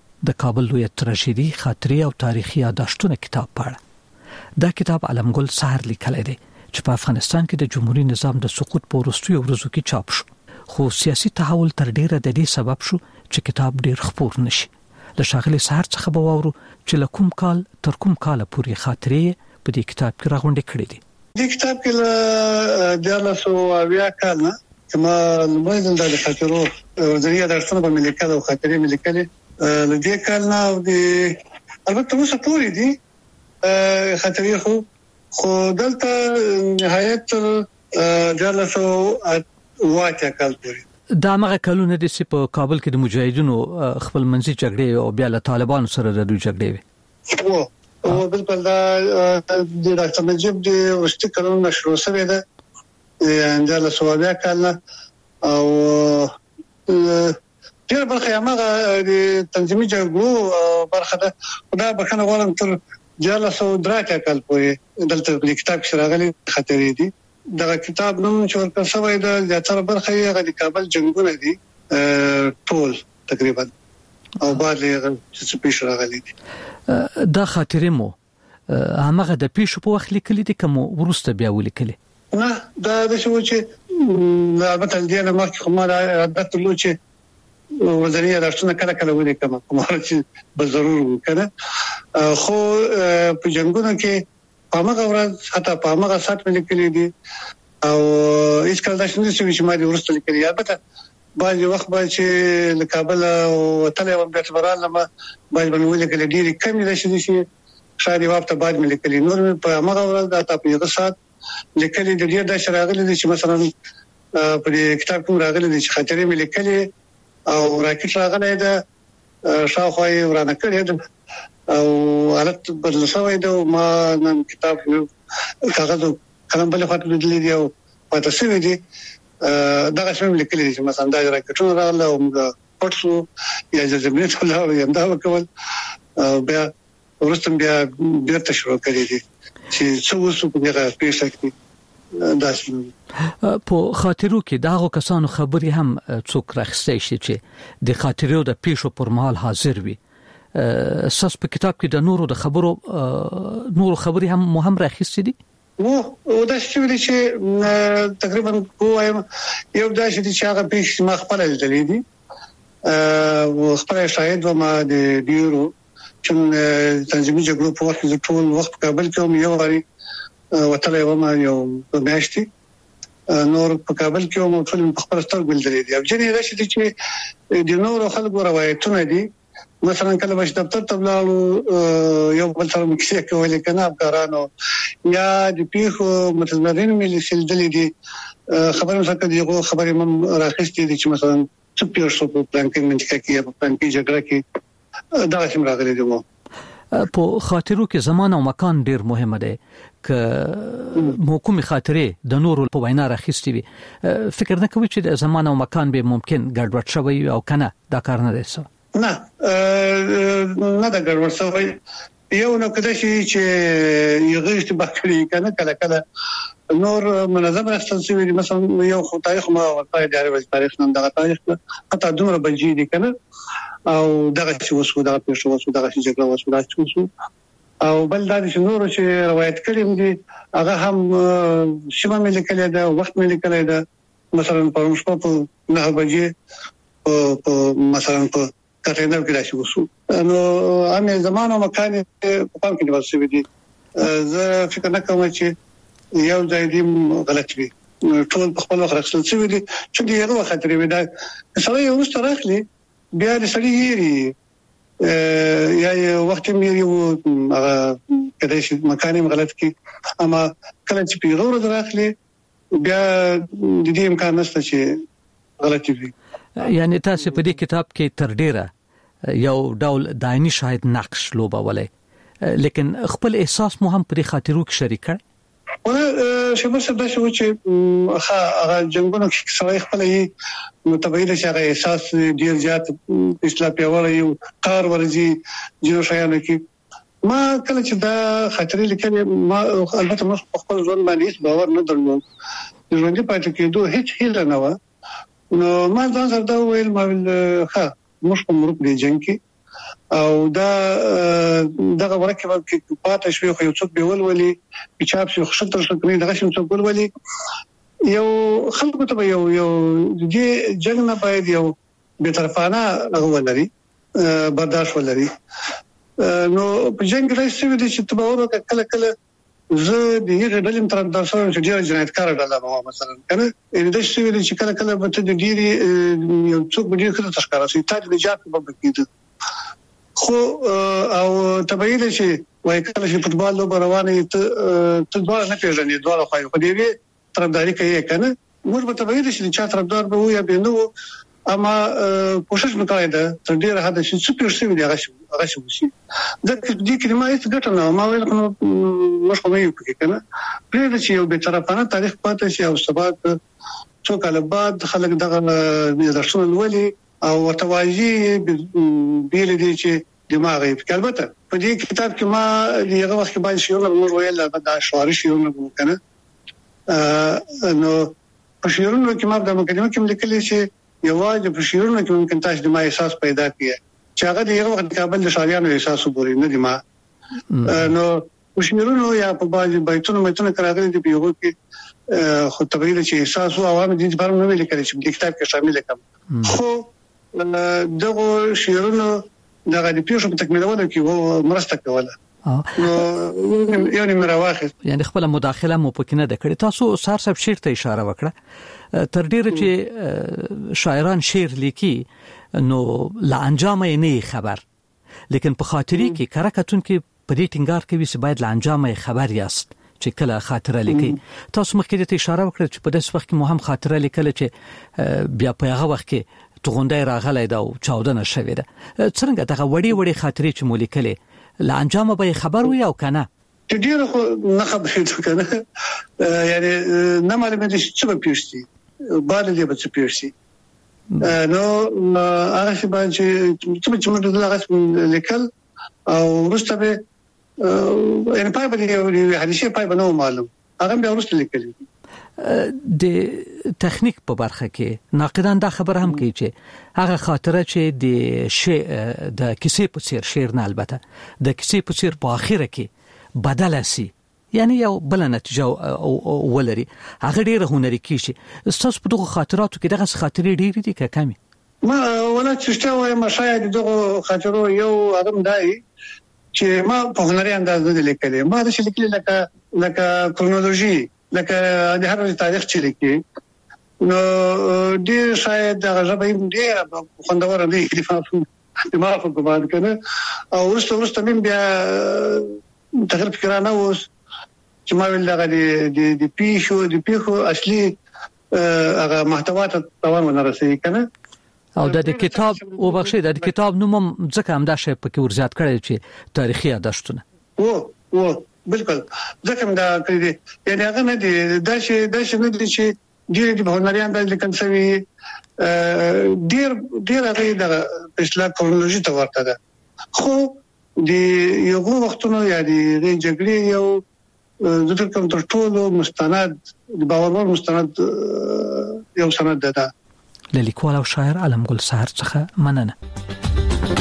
د کابل لوی تراژیدي خاطرې او تاریخي یاداشتونه کتاب پاړه. دا کتاب علمګل سحر لیکلی دی چې په افغانستان کې د جمهوریت نظام د سقوط په وروستیو ورځو کې چاپ شو، خو سیاسي تحول تر ډیره د دې سبب شو چې کتاب ډیر خپور نشي. د ښاغلي سهار څخه به واورو چې له کوم کال تر کوم کال پورې خاطرې په دې کتاب کې راغونډې کړې دي. دې کتاب کې له دیارلسو اویا کال نه کما لومړی ځل د خاطرو ورځنی درسونه په ملي کال او خاطرې ملي کال له دې کال نه د البته اوس پورې دي خاطرې خو خو دلته نهایت دیارلسو واته کال پورې دا هغه کلونه د سی په کابل کې د مجاهدینو خپل منځي جګړې او بیا له طالبانو سره د دوی جګړې وي. او بالکل دا د ډاکټر نجیب د ورستي کلونه شروع شوه ده انداله سوابیا کال او ډیر برخه هغه د تنظیمي جګړو برخه ده دا بخنه غواړم تر جاله سو دراته کال پورې دلته د کتاب کې راغلي خاطرې دي. دا کتاب نوم چې ورکړ شوی ده د تر برخه هغه د کابل جنگونه دي ټول تقریبا او بعد له چې پیښ راغلي دي. دا خاطرې مو هغه د پیښو په وخت لیکلي دي کوم ورسته بیا ولیکلي؟ نه دا د شو چې البته د دې نه مخکې کومه عادت لو چې وزاري راځنه کله کله ولیکم کومه چې به ضرور وکړه خو په جنگونو کې پامغه ورځ حتی پامغه سات ولیکلي دي او هیڅ کله دا شنه چې ما دې ورسته لیکلي. البته باید وخت به چې له کابل او تله و بیت براله ما باید باندې ولیکل ډیری کم دي چې شاید وخت بعد مې لیکلي نور په هغه ورځ دا تاسو یو سات لیکلي د دې د شراغلي چې مثلا په دې کتاب کې راغلي چې خاطرې مې لیکلي او راکټ راغلی دا شاوخوا ورانه کړی ده او حالت بدل شوی ده ما نن کتاب کاغذ قلم بل خاطر لیدلی دی او پاتې شوی دی دا څنګه لیکلي چې مثلا دا راکټونه راغله او پټسو یا زمینه ټول او دا وکول بیا ورستم بیا بیرته شروع کړی دي چې څو څو په دغه پیښه کې داسې په خاطرو کې داغه کسانو خبري هم څوک راخستې شي چې د خاطرو د پیښو پر مهال حاضر وي. اساس په کتاب کې د نورو د خبرو نورو خبري هم مهم راخستې دي. و دا چې چې تقریبا وایم یو دا چې هغه پیښ ما خپل لیدلې دي او خپل شاهد و ما د ډیرو چې تنظیمي جګړو په وخت کې ټول وخت کابل کې یو غري وتلې و ما یو میاشتي نور په کابل کې مو ټول په خپل سترګو لیدلې دي. ځینې دا چې د نورو خلکو روایتونه دي مثلا کله باش دفتر ته ولاړو یو بل سره مکسي کولې کنه افکارانو یا د پیخو متضررین ملي سلدلې دي خبرم سره دیغه خبرې مم راخستې دي چې مثلا څه پیښو په پلان کې منځکه کې په پلان کې جګړه کې دا څنګه راغلي دي. په خاطرو کې زمان او مکان ډیر مهم دی ک محکوم خاطرې د نورو په وینا راخستې وي فکر نه کوي چې زمان او مکان به ممکن ګډوډ شوی او کنه دا کار نه دی څه نه نه دا ګډوډ شوی یو نو کده چې یو غیشت بکړي کنه کله کله نور منظم راستل شوی مثلا یو خو تاریخ ما ورته دی عربي تاریخ نن دغه تاریخ حتی دومره بلجی دي کنه او دغه چې وسو دغه پیښه وسو دغه چې جګړه وسو دا چې وسو او بل دا چې نور چې روایت کړي دي هغه هم شمه ملي کړي دا وخت ملي کړي دا مثلا په شپه په نه بجې په مثلا په کټینر کې راشي وسو نو امه زمانه مکان په پام کې ورسې دي. زه فکر نه کوم چې یو ځای دی غلط وي ټول په خپل وخت راځل چې دي چې دی یو خاطر وي دا سره یو مستراخلي بیا د سړي یې یا وخت مې یو هغه کله چې مکان غلط کی اما کله چې پیغور راخلي بیا د دې امکان نشته چې غلطي وي. یعنی تاسو په دې کتاب کې تر ډیره یو ډول دایني شاهد نقش لوبولې لیکن خپل احساس مو هم په خاطرو کې شریک کړ. ونه شبه څه شو چې هغه جنگونو کې سوي خپل یې متبعید شغه احساس ډیر زیات اصلاح پیوړی یو کار ورځي جوړ شایانه کې ما کله چې دا خاطرې لیکلې ما البته مخ خپل ځون باندې باور نه درلود ژوند پاتې کېدو هیڅ هیله نه و نو ما ځان سره دا ویل ما ښه موږ په مرګ دی جنگ کې او دا دغه ورکه کې پاتې شوی خو یو څوک به ولولي چې په خشتر شکرې دغه شم څوک ولولي یو خلکو ته یو یو د جنگ نه باید یو به طرفانه هغه ولري برداشت ولري. نو په جنگ کې راځي چې تباور کله کله زه د یوه ډلې طرفدار شوم چې ډیر جنایتکار ډله ما مثلا کنه ان د شي ویل چې کله کله به ته د ډیری یو څوک به ډیر ښه تشکر شي ته د جات په بکیده خو او تبعید شي وای کله چې فوتبال لوب روانه ته ته دوه نه پیژنې دوه خو په دې طرفداري کوي کنه موږ به تبعید شي چې طرفدار به وي به نو اما کوشش وکړای دا تر ډیره حد چې څه پیښ شي دی هغه هغه شي دا دې کلمه هیڅ ګټه نه ما ویل نو مخ مې یو کې کنه پرې چې یو به طرفانه تاریخ پاتې شي او سبات څو کال بعد خلک دغه درسونه ولي او توازی بیل دي چې دماغي البته په دې کتاب کې ما دغه وخت باندې شیو نو ویل دا شواري شیو نو کنه نو په شیرونو کې ما د مقدمه کې لیکل چې یوازې په شیرونو کې ممکن تاسو د ما احساس پیدا کړئ چې هغه د یو وخت کابل د شاریانو احساس وګوري نه دی ما نو په شیرونو یا په باندې بایتونو متونه کراغلي دی په یو کې خو تبعید چې احساس او عوام دي په اړه نه لیکل چې د کتاب کې شامل کړم خو دغه شیرونو دغه د پیښو په تکمیلولو کې وو مرسته کوله نو یعنی مراواخه یعنی خپل مداخله مو پکې نه د کړې تاسو سار صاحب شعر ته اشاره وکړه تر ډیره چې شاعران شعر لیکي نو لا انجام یې نه خبر لیکن په خاطري کې کرکټون کې په دې ټینګار کوي چې باید لا انجام یې خبر یاست چې کله خاطره لیکي تاسو مخکې ته اشاره وکړه چې په داس وخت کې مو هم خاطره لیکل چې بیا په هغه وخت کې توغونډه راغلی دا او چاودنه شوې ده څنګه دغه وړي وړي خاطرې چې مو لیکلې لا انجام به خبر وي او کنه چې ډیر خو نه خبرې کنه یعنی نه معلومه دي چې څه پیښتي بعد دې به څه پیښتي نو هغه چې باندې چې چې موږ دغه لیکل او ورسته به ان پای باندې حدیثه پای باندې معلوم هغه به ورسته لیکل د تخنیک په برخه کې ناقدان دا خبر هم کوي چې هغه خاطره چې د شی د کیسې په څیر شعر نه البته د کیسې په څیر په اخره کې بدل شي یعنی یو بل نتیجه ولري هغه ډیره هنري کیږي تاسو په دغه خاطراتو کې دغه خاطرې ډیرې دي که کمی ما ولا چې شته ما شاید دغه خاطرو یو ادم دای چې ما په هنري انداز نه لیکل ما د شلیکل لکه لکه کرونولوژي لکه د هر تاریخ چې لیکي نو ډیر شاید هغه ژبه ډیر خوندور دی چې ما په کومه کنه او ورسته ورسته مې بیا تغیر فکرانه اوس چې ما ویل دغه د د پیښو د پیښو اصلي هغه محتوا ته توان ونرسي کنه او د کتاب او بخښه د کتاب نوم ځکه هم دا شی پکې ورزیات کړی چې تاریخي یادښتونه او او بالکل ځکه دا کړی یعنی هغه نه دي دا شی دا شی نه دي چې ډیر د هنریان د لیکل شوی ډیر ډیر هغه د اصلاح کرونولوژي ته ورته ده خو د یو وختونو یا د جګړې یو د کوم تر ټولو مستند د باور مستند یو سند ده لیکوال او شاعر علم ګل سحر څخه مننه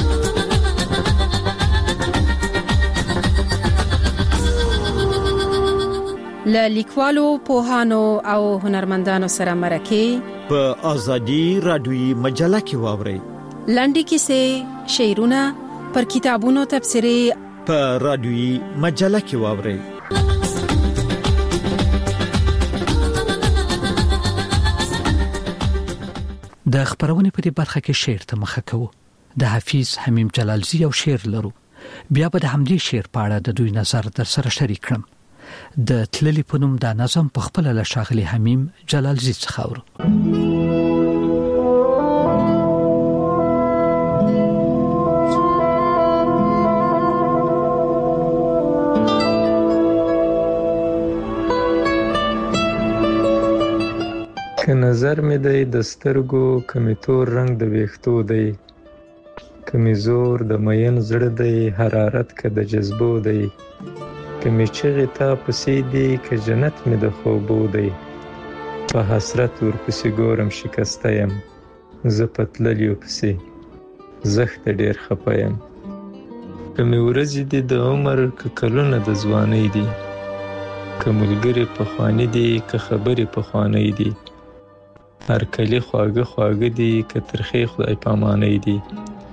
ل لیکوالو پوهانو او هنرمندانو سره مرکه په ازادي رادیوي مجله کې واوري لنډي کیسې شعرونه پر کتابونو تبصره په رادیوي مجله کې واوري د خبرونه په دې برخه کې شعر ته مخه کوو د حافظ حمیم جلالزی او شعر لرو بیا به د همدې شعر په اړه د دوی نظر در سره شریک کړم د تللی په نوم دا نظم په خپل له شاغلی حمیم جلالزی څخه اورو که نظر می دی د سترګو کمی تور رنگ د ویښتو دی کمی زور د مین زړه دی حرارت که د جذبو دی کمی چغې تا پسې دی که جنت می د خوبو دی په حسرت ورپسې ګورم شکسته یم زه په تللیو پسې زښته ډېر خفه یم کمی ورځې دي د عمر که کلونه د ځوانۍ دي که ملګري پخواني دي که خبرې پخوانۍ دي هر کلی خواږه خواږه دي که ترخې خدای پامانۍ دي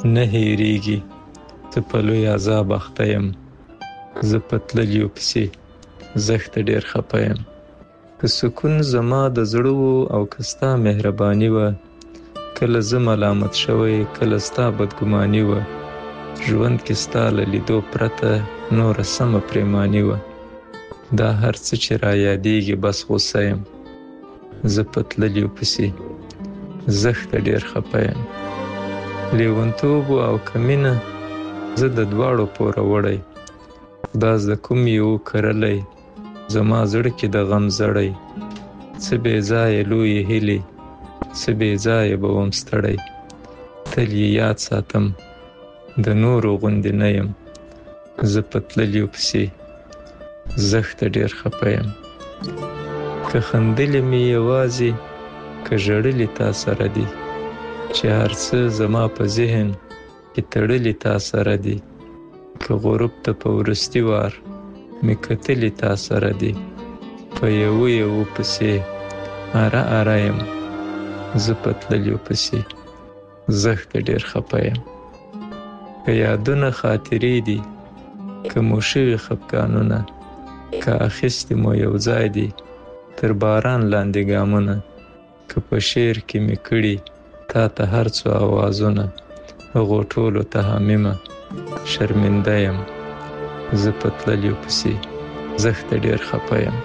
نه هېریږي ته په لوی عذاب اخته یم زه په تللیو پسې زخته ډېر خفه یم که سکون زما د زړه و او که ستا مهرباني وه کله زه ملامت شوی کله ستا بدګماني وه ژوند کې ستا له لیدو پرته نوره سمه پریماني وه دا هر څه چې را یادېږي بس غوسه یم زه په تللیو پسې زخته ډېر خفه یم لیونتوب او که مینه زه د دواړو پوره وړی خدا زده کوم یې وکرلی زما زړه کې د غم زړی څه بې ځایه لویې هیلې څه بې ځایه به وم ستړی تل یې یاد ساتم د نورو غوندې نه یم زه په تللیو پسې زخته ډېر خفه یم که خندلې مې یوازې که ژړلې تا سره دي چې هر څه زما په ذهن کې تړلې تا سره دي که غروب ته په وروستي وار مې کتلې تا سره دي په یوه یوه پسې اره اره یم زه په تللیو پسې زخته ډېر خفه یم که یادونه خاطرې دي که مو شوي خفګانونه که اخیستې مو یو ځای دي تر باران لاندې ګامونه که په شعر کې مې کړي تا ته هر څو آوازونه هغو ټولو ته حامیمه شرمنده یم زه په تللیو پسې زخته ډېر خفه یم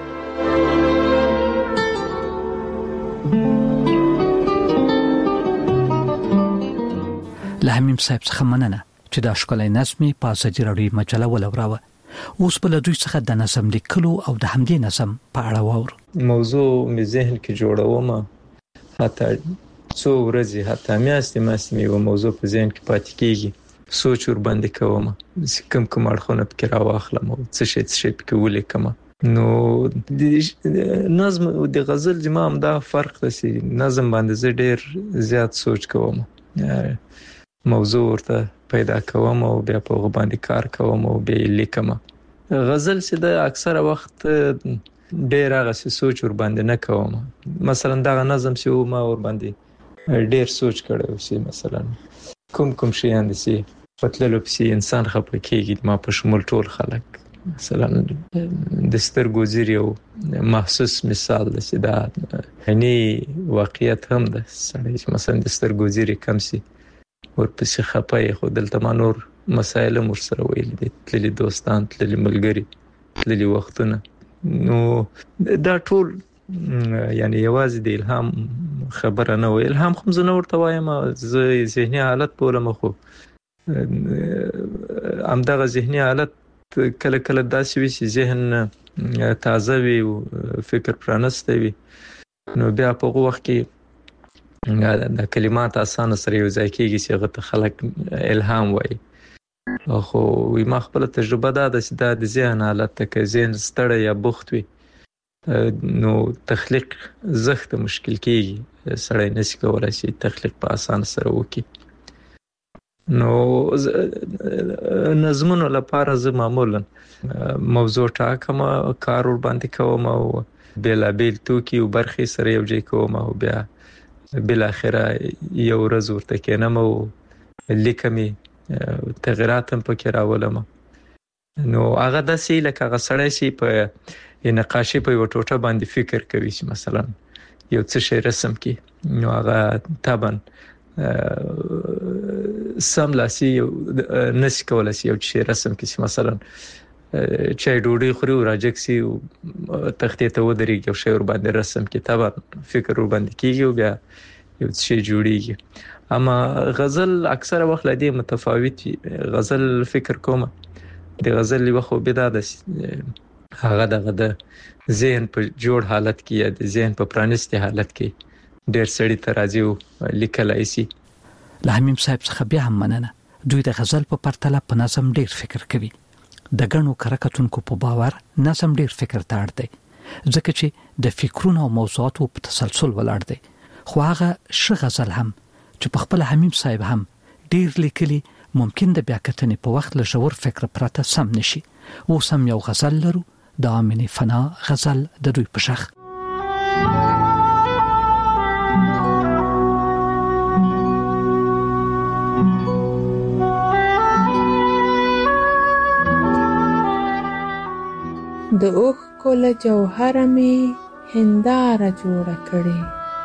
له حمیم صاحب څخه مننه چې دا ښکلی نظم یې په ازادي راډیو مجله ولوراوه. اوس به له دوی څخه د نظم لیکلو او د همدې نظم په اړه واورو. موضوع مې ذهن کې جوړوم حتی څو ورځې حتی میاشتې میاشتې مې یوه موضوع په ذهن کې پاتې کېږي سوچ ورباندې کوم چې کوم کوم اړخونه پکې راواخلم او څه شی څه شی پکې ولیکم. نو د نظم او د غزل زما هم دا فرق دی چې نظم باندې زه ډېر زیات سوچ کوم موضوع ورته پیدا کوم او بیا په هغه باندې کار کوم او بیا لیکم. غزل چې د اکثره وخت ډېر هغه سوچ ور باندې نه کوم. مثلا دا نظم چې ما ور باندې ډېر سوچ کړی او چې مثلا کوم کوم شیان دي چې پتللو پسې انسان خپه کېږي ما په شمول ټول خلک مثلا د سترګو زیر یو محسوس مثال دی چې دا یعنی واقعیت هم ده سړی چې مثلا د سترګو زیر کم سي ورپسې خپه یې خو دلته ما نور مسایل هم ورسره ویلي دي تللي دوستان تللي ملګري تللي وختونه. نو دا ټول یعنی یوازې د الهام خبره نه وي. الهام خو زه نه ورته وایم زه ذهني حالت بولم خو همدغه ذهني حالت کله کله داسې وي چې ذهن تازه وي او فکر پرانستی وي نو بیا په هغه وخت کې د کلمات اسانه سره یو ځای کېږي چې هغه ته خلک الهام وایي. خو وي ما خپله تجربه دا ده چې دا د ذهن حالت ته که ذهن ستړی یا بوخت وي نو تخلیق زخته مشکل کېږي سړی نشي کولی چې تخلیق په اسانه سره وکړي. نو نظمونو لپاره زه معمولا موضوع ټاکم کار ور باندې کوم او بېلابېل توکي او برخې سره یو ځای کوم او بیا بالاخره یو ورځ ورته کېنم او لیکم تغیرات هم پکې راولم. نو هغه داسې لکه هغه سړی چې په نقاشي په یو ټوټه باندې فکر کوي چې مثلا یو څه شی رسم کړي نو هغه طبعا سم لاسي نشي کولای چې یو شی رسم کړي چې مثلا چای ډوډۍ خوري او راجکسي تختې ته ودرېږي او شی ور باندې رسم کړي طبعا فکر ور باندې کېږي او بیا یو شی جوړیږي. اما غزل اکثره وخت لدی متفاوت غزل فکر کوم د غزل یو خو بدا د هغه دغه د ذهن په جوړ حالت کې یا د ذهن په پرانستي حالت کې ډېر سړی ترازی لیکلای شي. له حمیم صاحب څخه بیا هم مننه. دوی د غزل په پرتله په نظم ډېر فکر کوي. د غنو کرکټونکو په باور نظم ډېر فکر ته اړ دی ځکه چې د فکرونو او موضوعاتو په تسلسل ولاړ دی. خو هغه ش غزل هم چې په خپل حمیم صاحب هم ډېر لیکلي ممکن د بیا کتنې په وخت له ژور فکر پرته سم نشي. و سم یو غزل لرو د امینه فنا غزل د دوی په شخ. د اوښکو له جوهره مې هنداره جوړه کړې،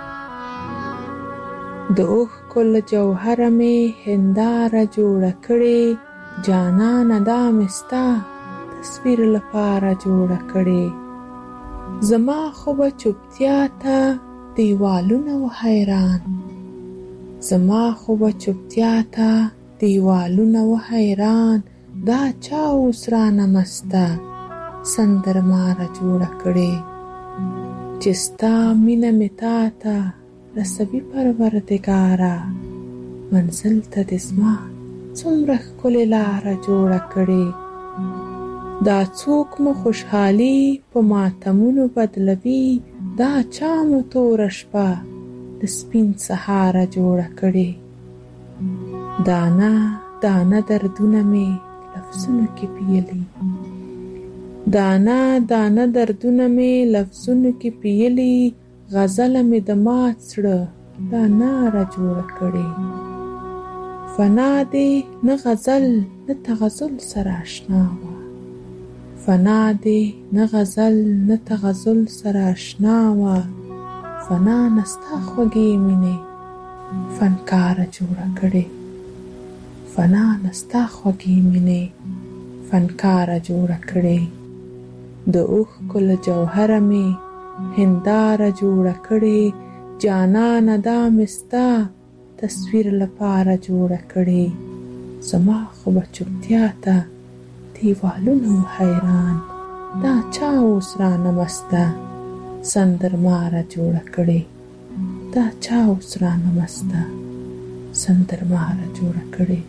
د اوښکو له جوهره مې هنداره جوړه کړې، جانانه دا مې ستا تصویر لپاره جوړه کړې. زما خو به چوپتیا ته دیوالونه و حیران، زما خو به چوپتیا ته دیوالونه و حیران، دا چا اوس رانه مسته سندرماره جوړه کړې. چې ستا مینه مې تا ته رسوي پروردګاره، منزل ته دې زما څومره ښکلې لاره جوړه کړې. دا څوک مو خوشحالي په ماتمونو بدلوي، دا چا مو توره شپه د سپین سهاره جوړه کړې. دانه دانه دردونه مې لفظونو کې پیلي، دانه دانه دردونه مې لفظونو کې پیلي، غزله مې د مات زړه دا ناره جوړه کړې. فنا دې نه غزل نه تغزل سره اشنا وه، فنا دې نه غزل نه تغزل سره اشنا وه، فنا نه ستا خوږې مینې فنکاره جوړه کړې، فنا نه ستا خوږې مینې فنکاره جوړه کړې. د اوښکو له جوهره مې هنداره جوړه کړې، جانانه دا مې ستا تصویر لپاره جوړه کړې. زما خو به چوپتیا ته دیوالونه و حیران، دا چا اوس رانه مسته سندرماره جوړه کړې، دا چا اوس رانه مسته سندرماره جوړه کړې.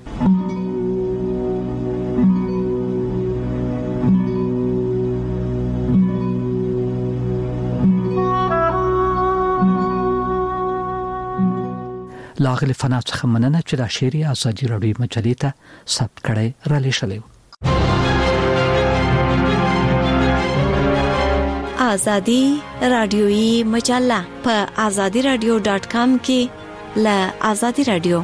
لاغلی فنا څخه مننه چې دا شعر ازادي راډیو مجلې ته ثبت کړی را لېږلی و. ازادي راډیوي مجله په ازادي راډیو ډاټ کام کې له ازادي راډیو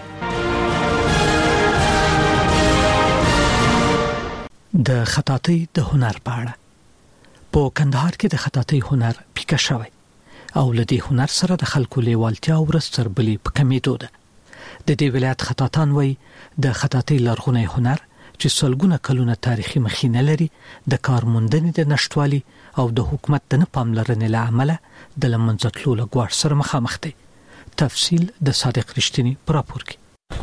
د خطاطۍ د هنر په اړه. په کندهار کې د خطاطۍ هنر پیکه شوی او له دې هنر سره د خلکو لیوالتیا او رستربلي په کمیدو ده. د دې ولایت خطاطان وایي د خطاطۍ لرغونی هنر چې سلګونه کلونه تاریخي مخینه لري، د کارموندنې د نشټوالي او د حکومت د نه پاملرنې له امله د له منځه تلو له ګواښ سره مخامخ دی. تفصیل د صادق رښتیني په راپور کې.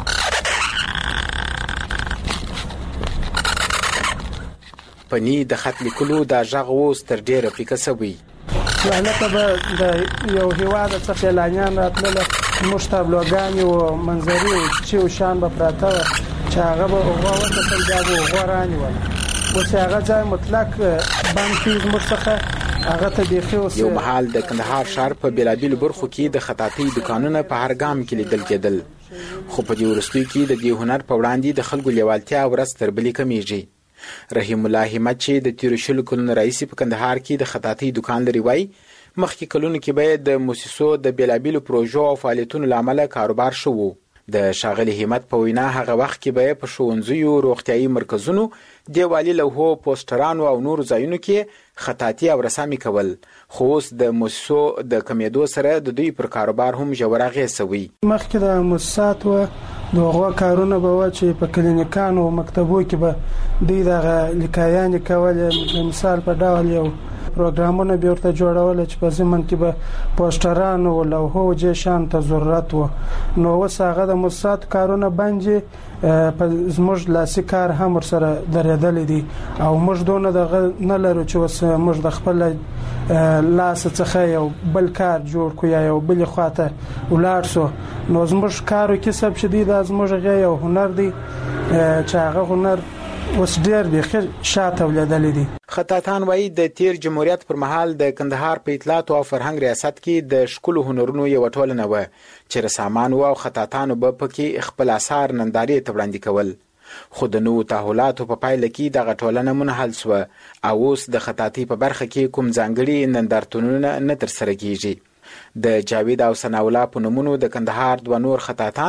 پنی د خط لیکلو د غږ اوس تر ډیره پیکه شوی. لعنته به د یو هیواد څخه اعلانیان راتلل، موږ تابلوګان او منظرې چې شان به پراته چې هغه به هغه ته پیداو غوړانی و. اوس هغه ځای مطلق باندې موږ څخه هغه ته دی خو یو محل د کندهار شهر په بلابل برخو کې د خطاطۍ دکانونه په هر ګام کې لیدل کېدل، خو په دې ورستوي کې د دې هنر په وړاندې د خلکو لیوالتیا او رستربلي کمیږي. رحیم الله همت چې د تیر شلو کلونو رئیس په کندهار کې د خطاطۍ دکان لري وای، مخکې کلونو کې به د موسسو د بلابل پروژو او فعالیتونو لامل کاروبار شو. د شاغلي همت په وینا هغه وخت کې به په ښوونځیو، روغتيایي مرکزونو، دیوالي لوحو، پوسټرانو او نور ځایونو کې خطاطي او رسامي کول، خو اوس د موسسو د کمیدو سره د دوی پر کاروبار هم ژور اغېز شوی. مخکې د موسساتو دغه کارونه به و چې په کلینیکانو او مکتبو کې به دوی دغه لیکایان کول، مثال په ډول یو پروګرامونه به ورته جوړول چې په زمن کې به پوسټرانو او لوحو جې شان ته ضرورت و. نو اوس هغه د موسسات کارونه باندې په زموږ لاسي کار هم ورسره درېدل دي او موږ دونه دغه نه لرو چې اوس موږ د خپل لاس څخه یو بل کار جوړ کو یا یو بل خواته ولاړ سو. نو زموږ کارو کې سب شدید از موږ غي یو هنر دی چې هغه هنر اوس ډېر به خیر شاته ولیدل دي. خطاطان وایي د تیر جمهوریت پر مهال د کندهار په اطلاعات او فرهنګ ریاست کې د شکل هنرونو یو ټولنه و چې رسامان او خطاطانو به پکې خپل اثار نندارې ته وړاندې کول، خو د نوو تحولاتو په پایله کې دغه ټولنه منحل شوه او اوس د خطاطۍ په برخه کې کوم ځانګړي نندارتونونه نه ترسره کیږي. د جاوید او ثناء الله په نومونو د کندهار دوه نور خطاطان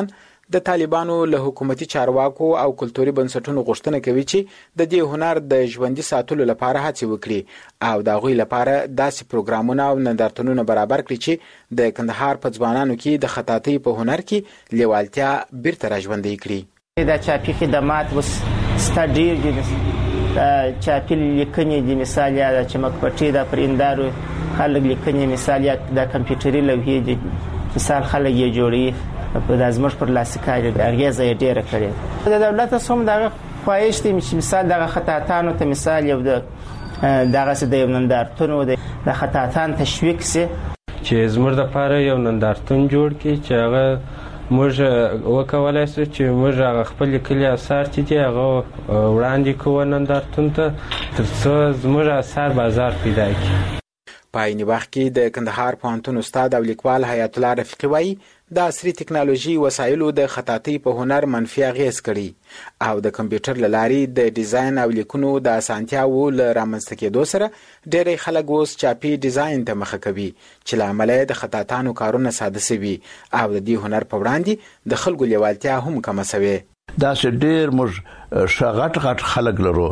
د طالبانو له حکومتي چارواکو او کلتوري بنسټونو غوښتنه کوي چې د دې هنر د ژوندۍ ساتلو لپاره هڅې وکړي او د هغوی لپاره داسې پروګرامونه او نندارتونونه برابر کړي چې د کندهار په ځوانانو کې د خطاطۍ په هنر کې لیوالتیا بیرته راژوندۍ کړي. دا چاپي خدمات وس ستډیر دي، چاپي لیکنې دي، مثال یا د چمکپټي د پرندارو خلک لیکنې، مثال یا د کمپیوټري لوحې دي، مثال خلک یې جوړي په دازمش پر لاسکاري د اغیزه یې ډیره کړې. د دولت سم دغه خواهش دي چې مثال دغه خطاطانو ته مثال یو د دغه څه د یو نندارتون د خطاطان تشویق سي چې زموږ لپاره یو نندارتون جوړ کړي چې هغه موږ وکولای شو چې موږ هغه خپل کلی اثار چې دی هغه وړاندې کوو نندارتون ته ترڅو زموږ اثار بازار پیدا کړي. په عین وخت کې د کندهار پوهنتون استاد او لیکوال حیات الله رفیقي وایي د عصري ټکنالوژي وسایلو د خطاطۍ په هنر منفي اغیز کړي او د کمپیوټر له لارې د ډیزاین او لیکونو د اسانتیاوو له رامنځته کېدو سره ډېری خلک اوس چاپي ډیزاین ته مخه کوي چې له امله د خطاطانو کارونه ساده سوي او د دې هنر په وړاندې د خلکو لیوالتیا هم کمه سوې. دا چې ډېر موږ شغټ غټ خلک لرو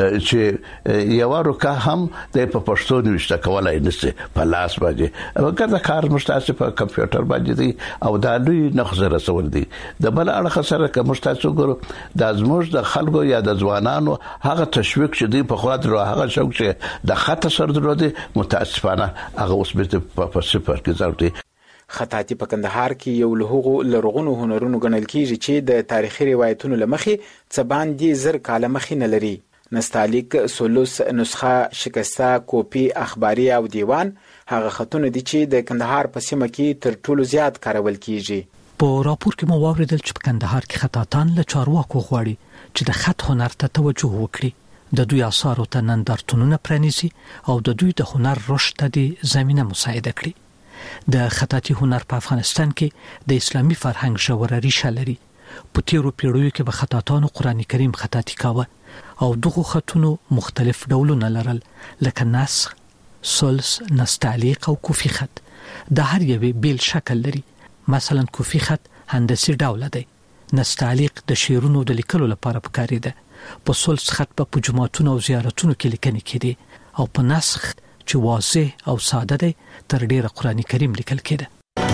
چې یو روکه هم د په پښتو نوښت کولای نشي په لاس باندې وګړه کار مستاسف په کمپیوټر باندې دي او دا لوی نخزه رسول دي. د بل اړخ سره که مستاسف ګورو د زموږ د خلکو یا د ځوانانو هغه تشویق چې دی په خاطر هغه شوق چې د خط سر درودي متاسفانه هغه اوس به په صفر کې ځوړي. خطاطي په کندهار کې یو له هغو لرغونو هنرونو ګڼل کېږي چې د تاریخي روایتونو له مخې څه باندې زر کاله مخې نه لري. نستعلیق، سولوس، نسخه، شکسته، کوپی، اخباري او دیوان هغه خطونه دي چې د کندهار په سیمه کې تر ټولو زیات کارول کېږي. په راپور کې مو واوریدل چې په کندهار کې خطاطان له چارواکو غواړي چې د خط هنر ته توجه وکړي، د دوی آثارو ته نندارتونونه پرانیزي او د دوی د هنر رشد ته زمينه مساعده کړي. د خطاطي هنر په افغانستان کې د اسلامي فرهنګ ژوره ریشه لري. په تیرو پیړیو کې به خطاطانو قرآن کریم خطاطي کاوه او دغه خطونو مختلف ډولونه لرل لکه نسخ، سلس، نستعلیق او کوفی خط. د هر یوه بیل شکل لري. مثلا کوفی خط هندسي ډول دی، نستعلیق د شعرونو د لیکلو لپاره پکارېده، په سلس خط په جوماتونو او زیارتونو کې لیکنې کېدې او په نسخ چې واضح او ساده دی تر ډیره قرآن کریم لیکل کېده.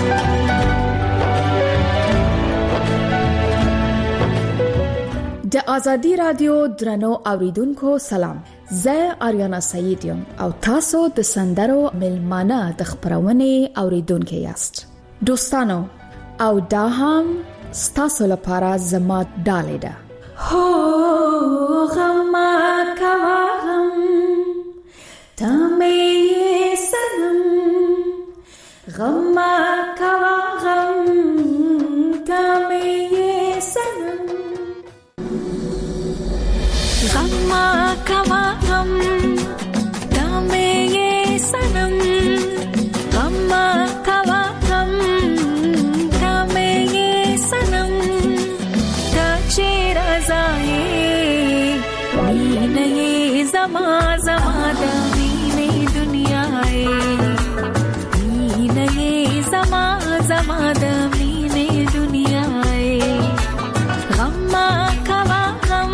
د ازادي رادیو درنو اوریدونکو سلام، زه آریانا سعید یم او تاسو د سندرو ملمانه د خبرونې اوریدونکو یاست. دوستانو او دا هم ستاسو لپاره زما ډالۍ ده. هو غم کوا غم تامه سنم، غم کوا غم تامه سنم، غم کوا غم تامه سنم، غم کوا غم تامه سنم، تا چیر ازای مینه زما زما دا زما زما د مینې دنیا ای غم کوا غم.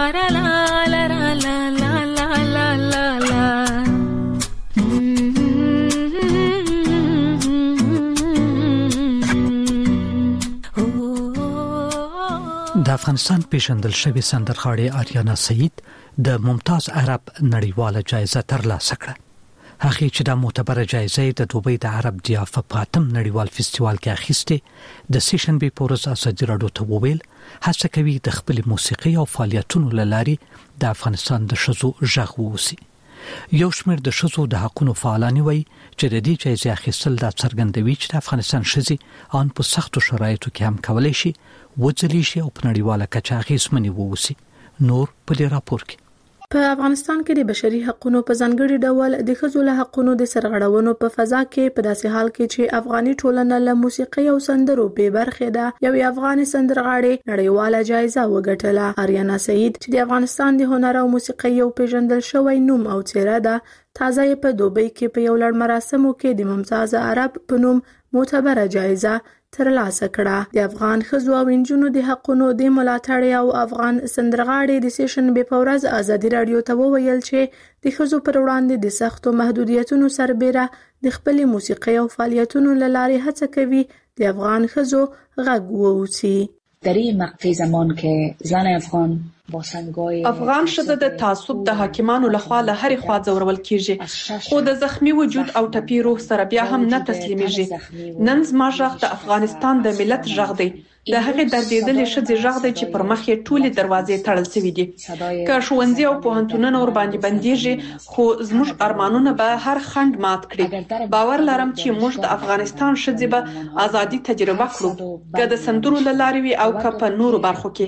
را لا لا را لا لا لا لا لا لا. د افغانستان پیژندل شوی سندرغاړی آریانا سعید د ممتاز عرب نړیواله جایزه ترلاسه کړه. هغه چې د معتبره جایزه د دوبۍ د عرب ضیافه پاتم نړیوال فستیوال کې اخیسته د سیشن بي پورز ازادي راډیو ته وویل هڅه کوي د خپل موسیقي او فعالیتونو لاري د افغانستان د شذو ژغ ووسی. یو شمېر د شذو د حقوقو فعالان وي چې د دې جایزې اخیستل د څرګندوي چې د افغانستان شذي ان په سختو شرایطو کې هم کولای شي وځلی شي او په نړیواله کچه اغیزمنې ووسی. نور په دې راپور کې په افغانستان کې د بشري حقوقو په ځانګړي ډول د ښځو له حقوقو د سرغړونو په فضا کې په داسې حال کې چې افغاني ټولنه له موسیقي او سندرو به برخه ده یو افغان سندرغاړي نړیواله جایزه وګټله. آریانا سعید چې د افغانستان د هنر او موسیقي یو پیژندل شوی نوم او څیره ده تازه په دوبۍ کې په یو لړ مراسمو کې د ممتاز عرب په نوم معتبره جایزه ترلاسه کړه. د افغان ښځو او نجونو د حقوقو د ملاتړ او افغان سندرغاړي د سیشن بي پورز ازادي راډیو ته وویل چې د ښځو پر وړاندې د سختو محدودیتونو سربېره د خپل موسیقي او فعالیتونو لارې هڅه کوي د افغان ښځو غږ ووسی. در این مقطع زمان که زن افغان افغان ښځه د تعصب د حاکمانو لخوا له هرې خوا ځورول کیږي خو د زخمی وجود او ټپي روح سره بیا هم نه تسلیمیږي. نن زما غږ د افغانستان د ملت غږ دی د هغې دردېدلې ښځې غږ دی چې پر مخ یې ټولې دروازې تړل شوې دي. که ښوونځي او پوهنتونونه ورباندې بندېږي خو زموږ ارمانونه به هر خنډ مات کړي. باور لرم چې موږ د افغانستان ښځې به ازادي تجربه کړو که د سندرو له لارې وي او که په نورو برخو کې.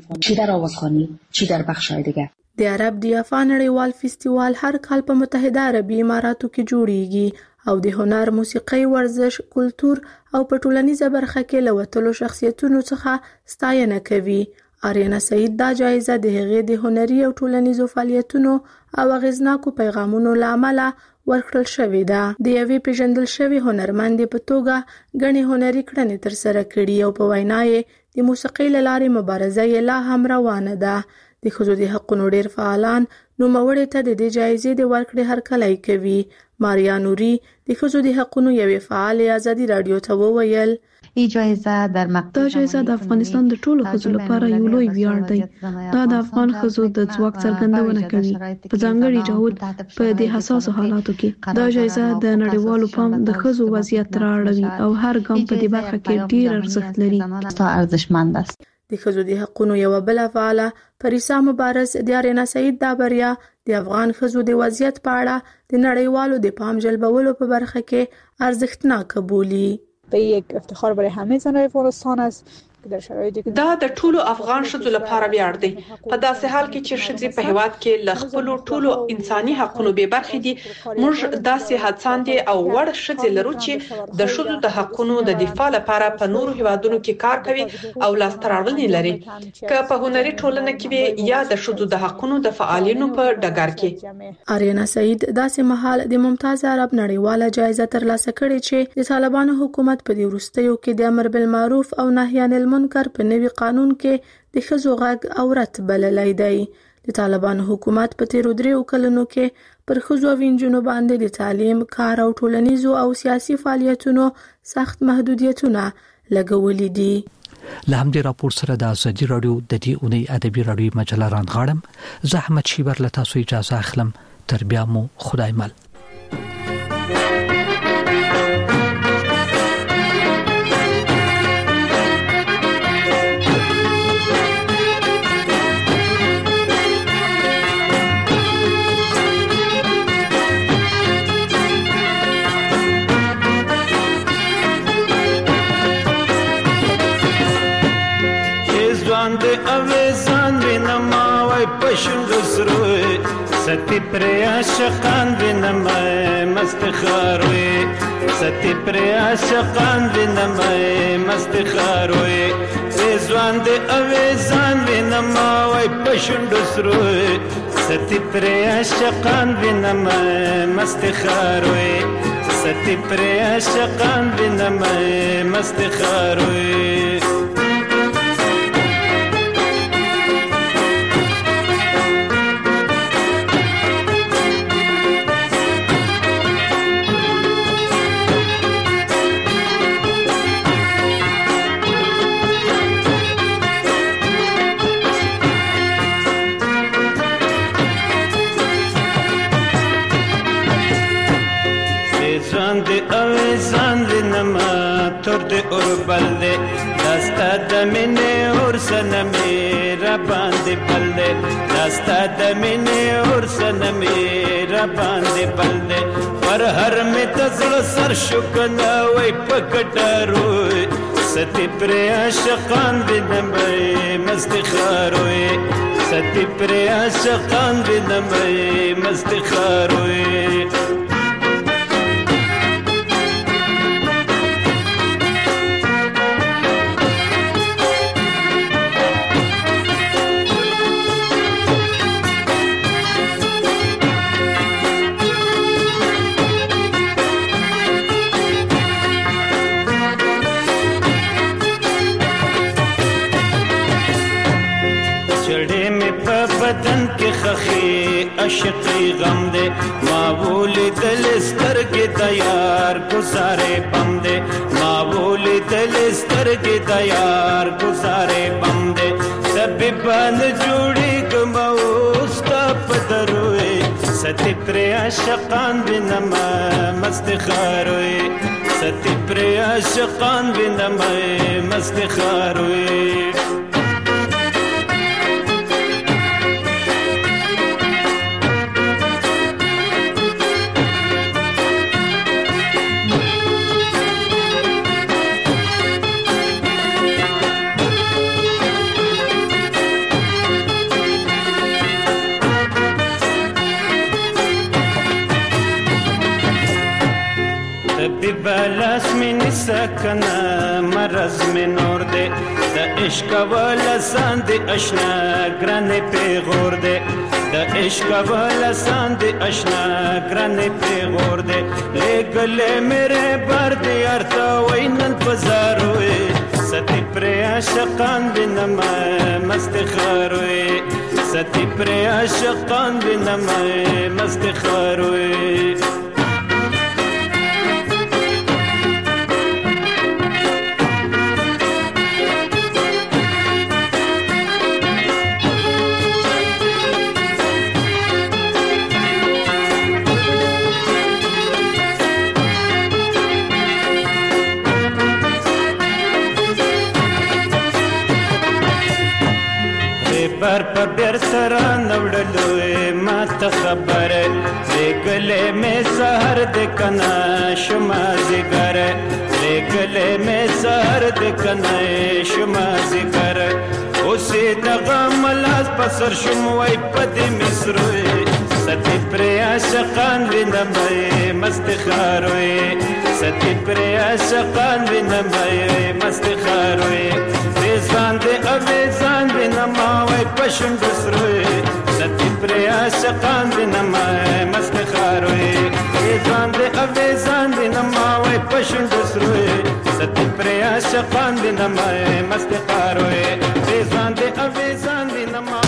چی در بخشای دیگه د عرب ضیافه نړیوال فستیوال هر کال په متحده عربي اماراتو کې جوړیږي او د هنر، موسیقي، ورزش، کلتور او په ټولنیزه برخه کې له وتلو شخصیتونو څخه ستاینه کوي. آریانا سعید دا جایزه د هغې د هنري او ټولنیزو فعالیتونو او اغیزناکو پیغامونو لامل ورکړل شوې ده. د یوې پیژندل شوې هنرمندې په توګه غني هنري کړنې تر سره کړي او په وینا یې د موسیقۍ له لارې مبارزه یې لا هم روانه ده. د ښځو د حقوقو ډېر فعالان نوموړې ته د دې جایزې د ورکړې هرکلی کوي. ماریا نوري د ښځو د حقوقو یوې فعالې ازادي راډیو ته وویل این جایزه در مقطع دا جایزه د افغانستان د ټولو ښځو لپاره یو لوی ویاړ دی. دا د افغان ښځو د ځواک څرګندونه کوي په ځانګړي ډول په دې حساسو حالاتو کې. دا جایزه د نړیوالو پام د ښځو وضعیت راړوي او هر ګام په دې برخه کې ډیر ارزښت لري. ارزښتمند است. د ښځو د حقوقو یو بل فعاله پریسا مبارز د آریانا سعید دا بریا د افغان ښځو د وضعیت په اړه د نړیوالو د پام جلبولو په برخه کې ارزښتناک بولي. به یک افتخار برای همه زنان افغانستان است دا د ټولو افغان ښځو لپاره ویاړ دی په داسې حال کې چې ښځې په هیواد کې له خپلو ټولو انساني حقوقو بې برخې دي. موږ داسې هڅاندې او وړ ښځې لرو چې د ښځو د حقوقو د دفاع لپاره په نورو هیوادونو کې کار کوي او لاسته راوړنې لري که په هنري ټولنه کې وي یا د ښځو د حقوقو د فعالینو په ډګر کې. آریانا سعید داسې مهال د ممتاز عرب نړیواله جایزه ترلاسه کړې چې د طالبانو حکومت په دې وروستیو کې د امر بالمعروف او نهی عن المنکر په نوي قانون کې د ښځو غږ اورت بللی دی. د طالبانو حکومت په تیرو دریو کلونو کې پر ښځو او نجونو باندې د تعلیم، کار او ټولنیزو او سیاسي فعالیتونو سخت محدودیتونه لګولي دي. له همدې راپور سره د ازادي راډیو د دې اونۍ ادبي راډیو مجله رانغاړم. زه احمد شیبر له تاسو اجازه اخلم. تر بیا مو خدای مل. ستی پر عاشقان وینم مست خاروي ستی پر عاشقان وینم مست خاروي ځوان دې اوزان وینم وای پښوند سروي ستی پر عاشقان وینم مست خاروي ستی پر عاشقان وینم مست خاروي اور بل دے دستا د مینې اور سنمې را باندې بل دے دستا د مینې اور سنمې را باندې بل دے پر هر می تزړه سر شو کنه وای پکټاروي ستی پر عاشقان بنمې مستخاروي ستی پر عاشقان بنمې مستخاروي بدن کې خخي عشقي غم دے ما ولدل سترګې د یار گزارې بم دے ما ولدل سترګې د یار گزارې بم دے سبي بن جوړي ګموستا پدروي ستي پر عاشقان بنما مستخاروي ستي پر عاشقان بنما مستخاروي بلاس من سکنا مرز من نور دے دا عشق والا ساند اشنا گرانے پہ غور دے دا عشق والا ساند اشنا گرانے پہ غور دے لے گلے میرے بار دے ارتا وینن پزاروے ستی پر عاشقان بنما مستخاروے ستی پر عاشقان بنما مستخاروے بر په بیر سره نوړلوې ما ته خبره لګلې مې سحر د کنا شما زګر لګلې مې سحر د کنا شما زګر اوسې دغه ملاس پسر شوم وای پدې مصروي ستی پر عاشقان وینمې مستخاروي ستی پر عاشقان وینمې مستخاروي ځان دې اویزان وینما وای پښم دسروي ستی پر عاشقان وینما مستخاروي ځان دې اویزان وینما وای پښم دسروي ستی پر عاشقان وینما مستخاروي ځان دې اویزان وینما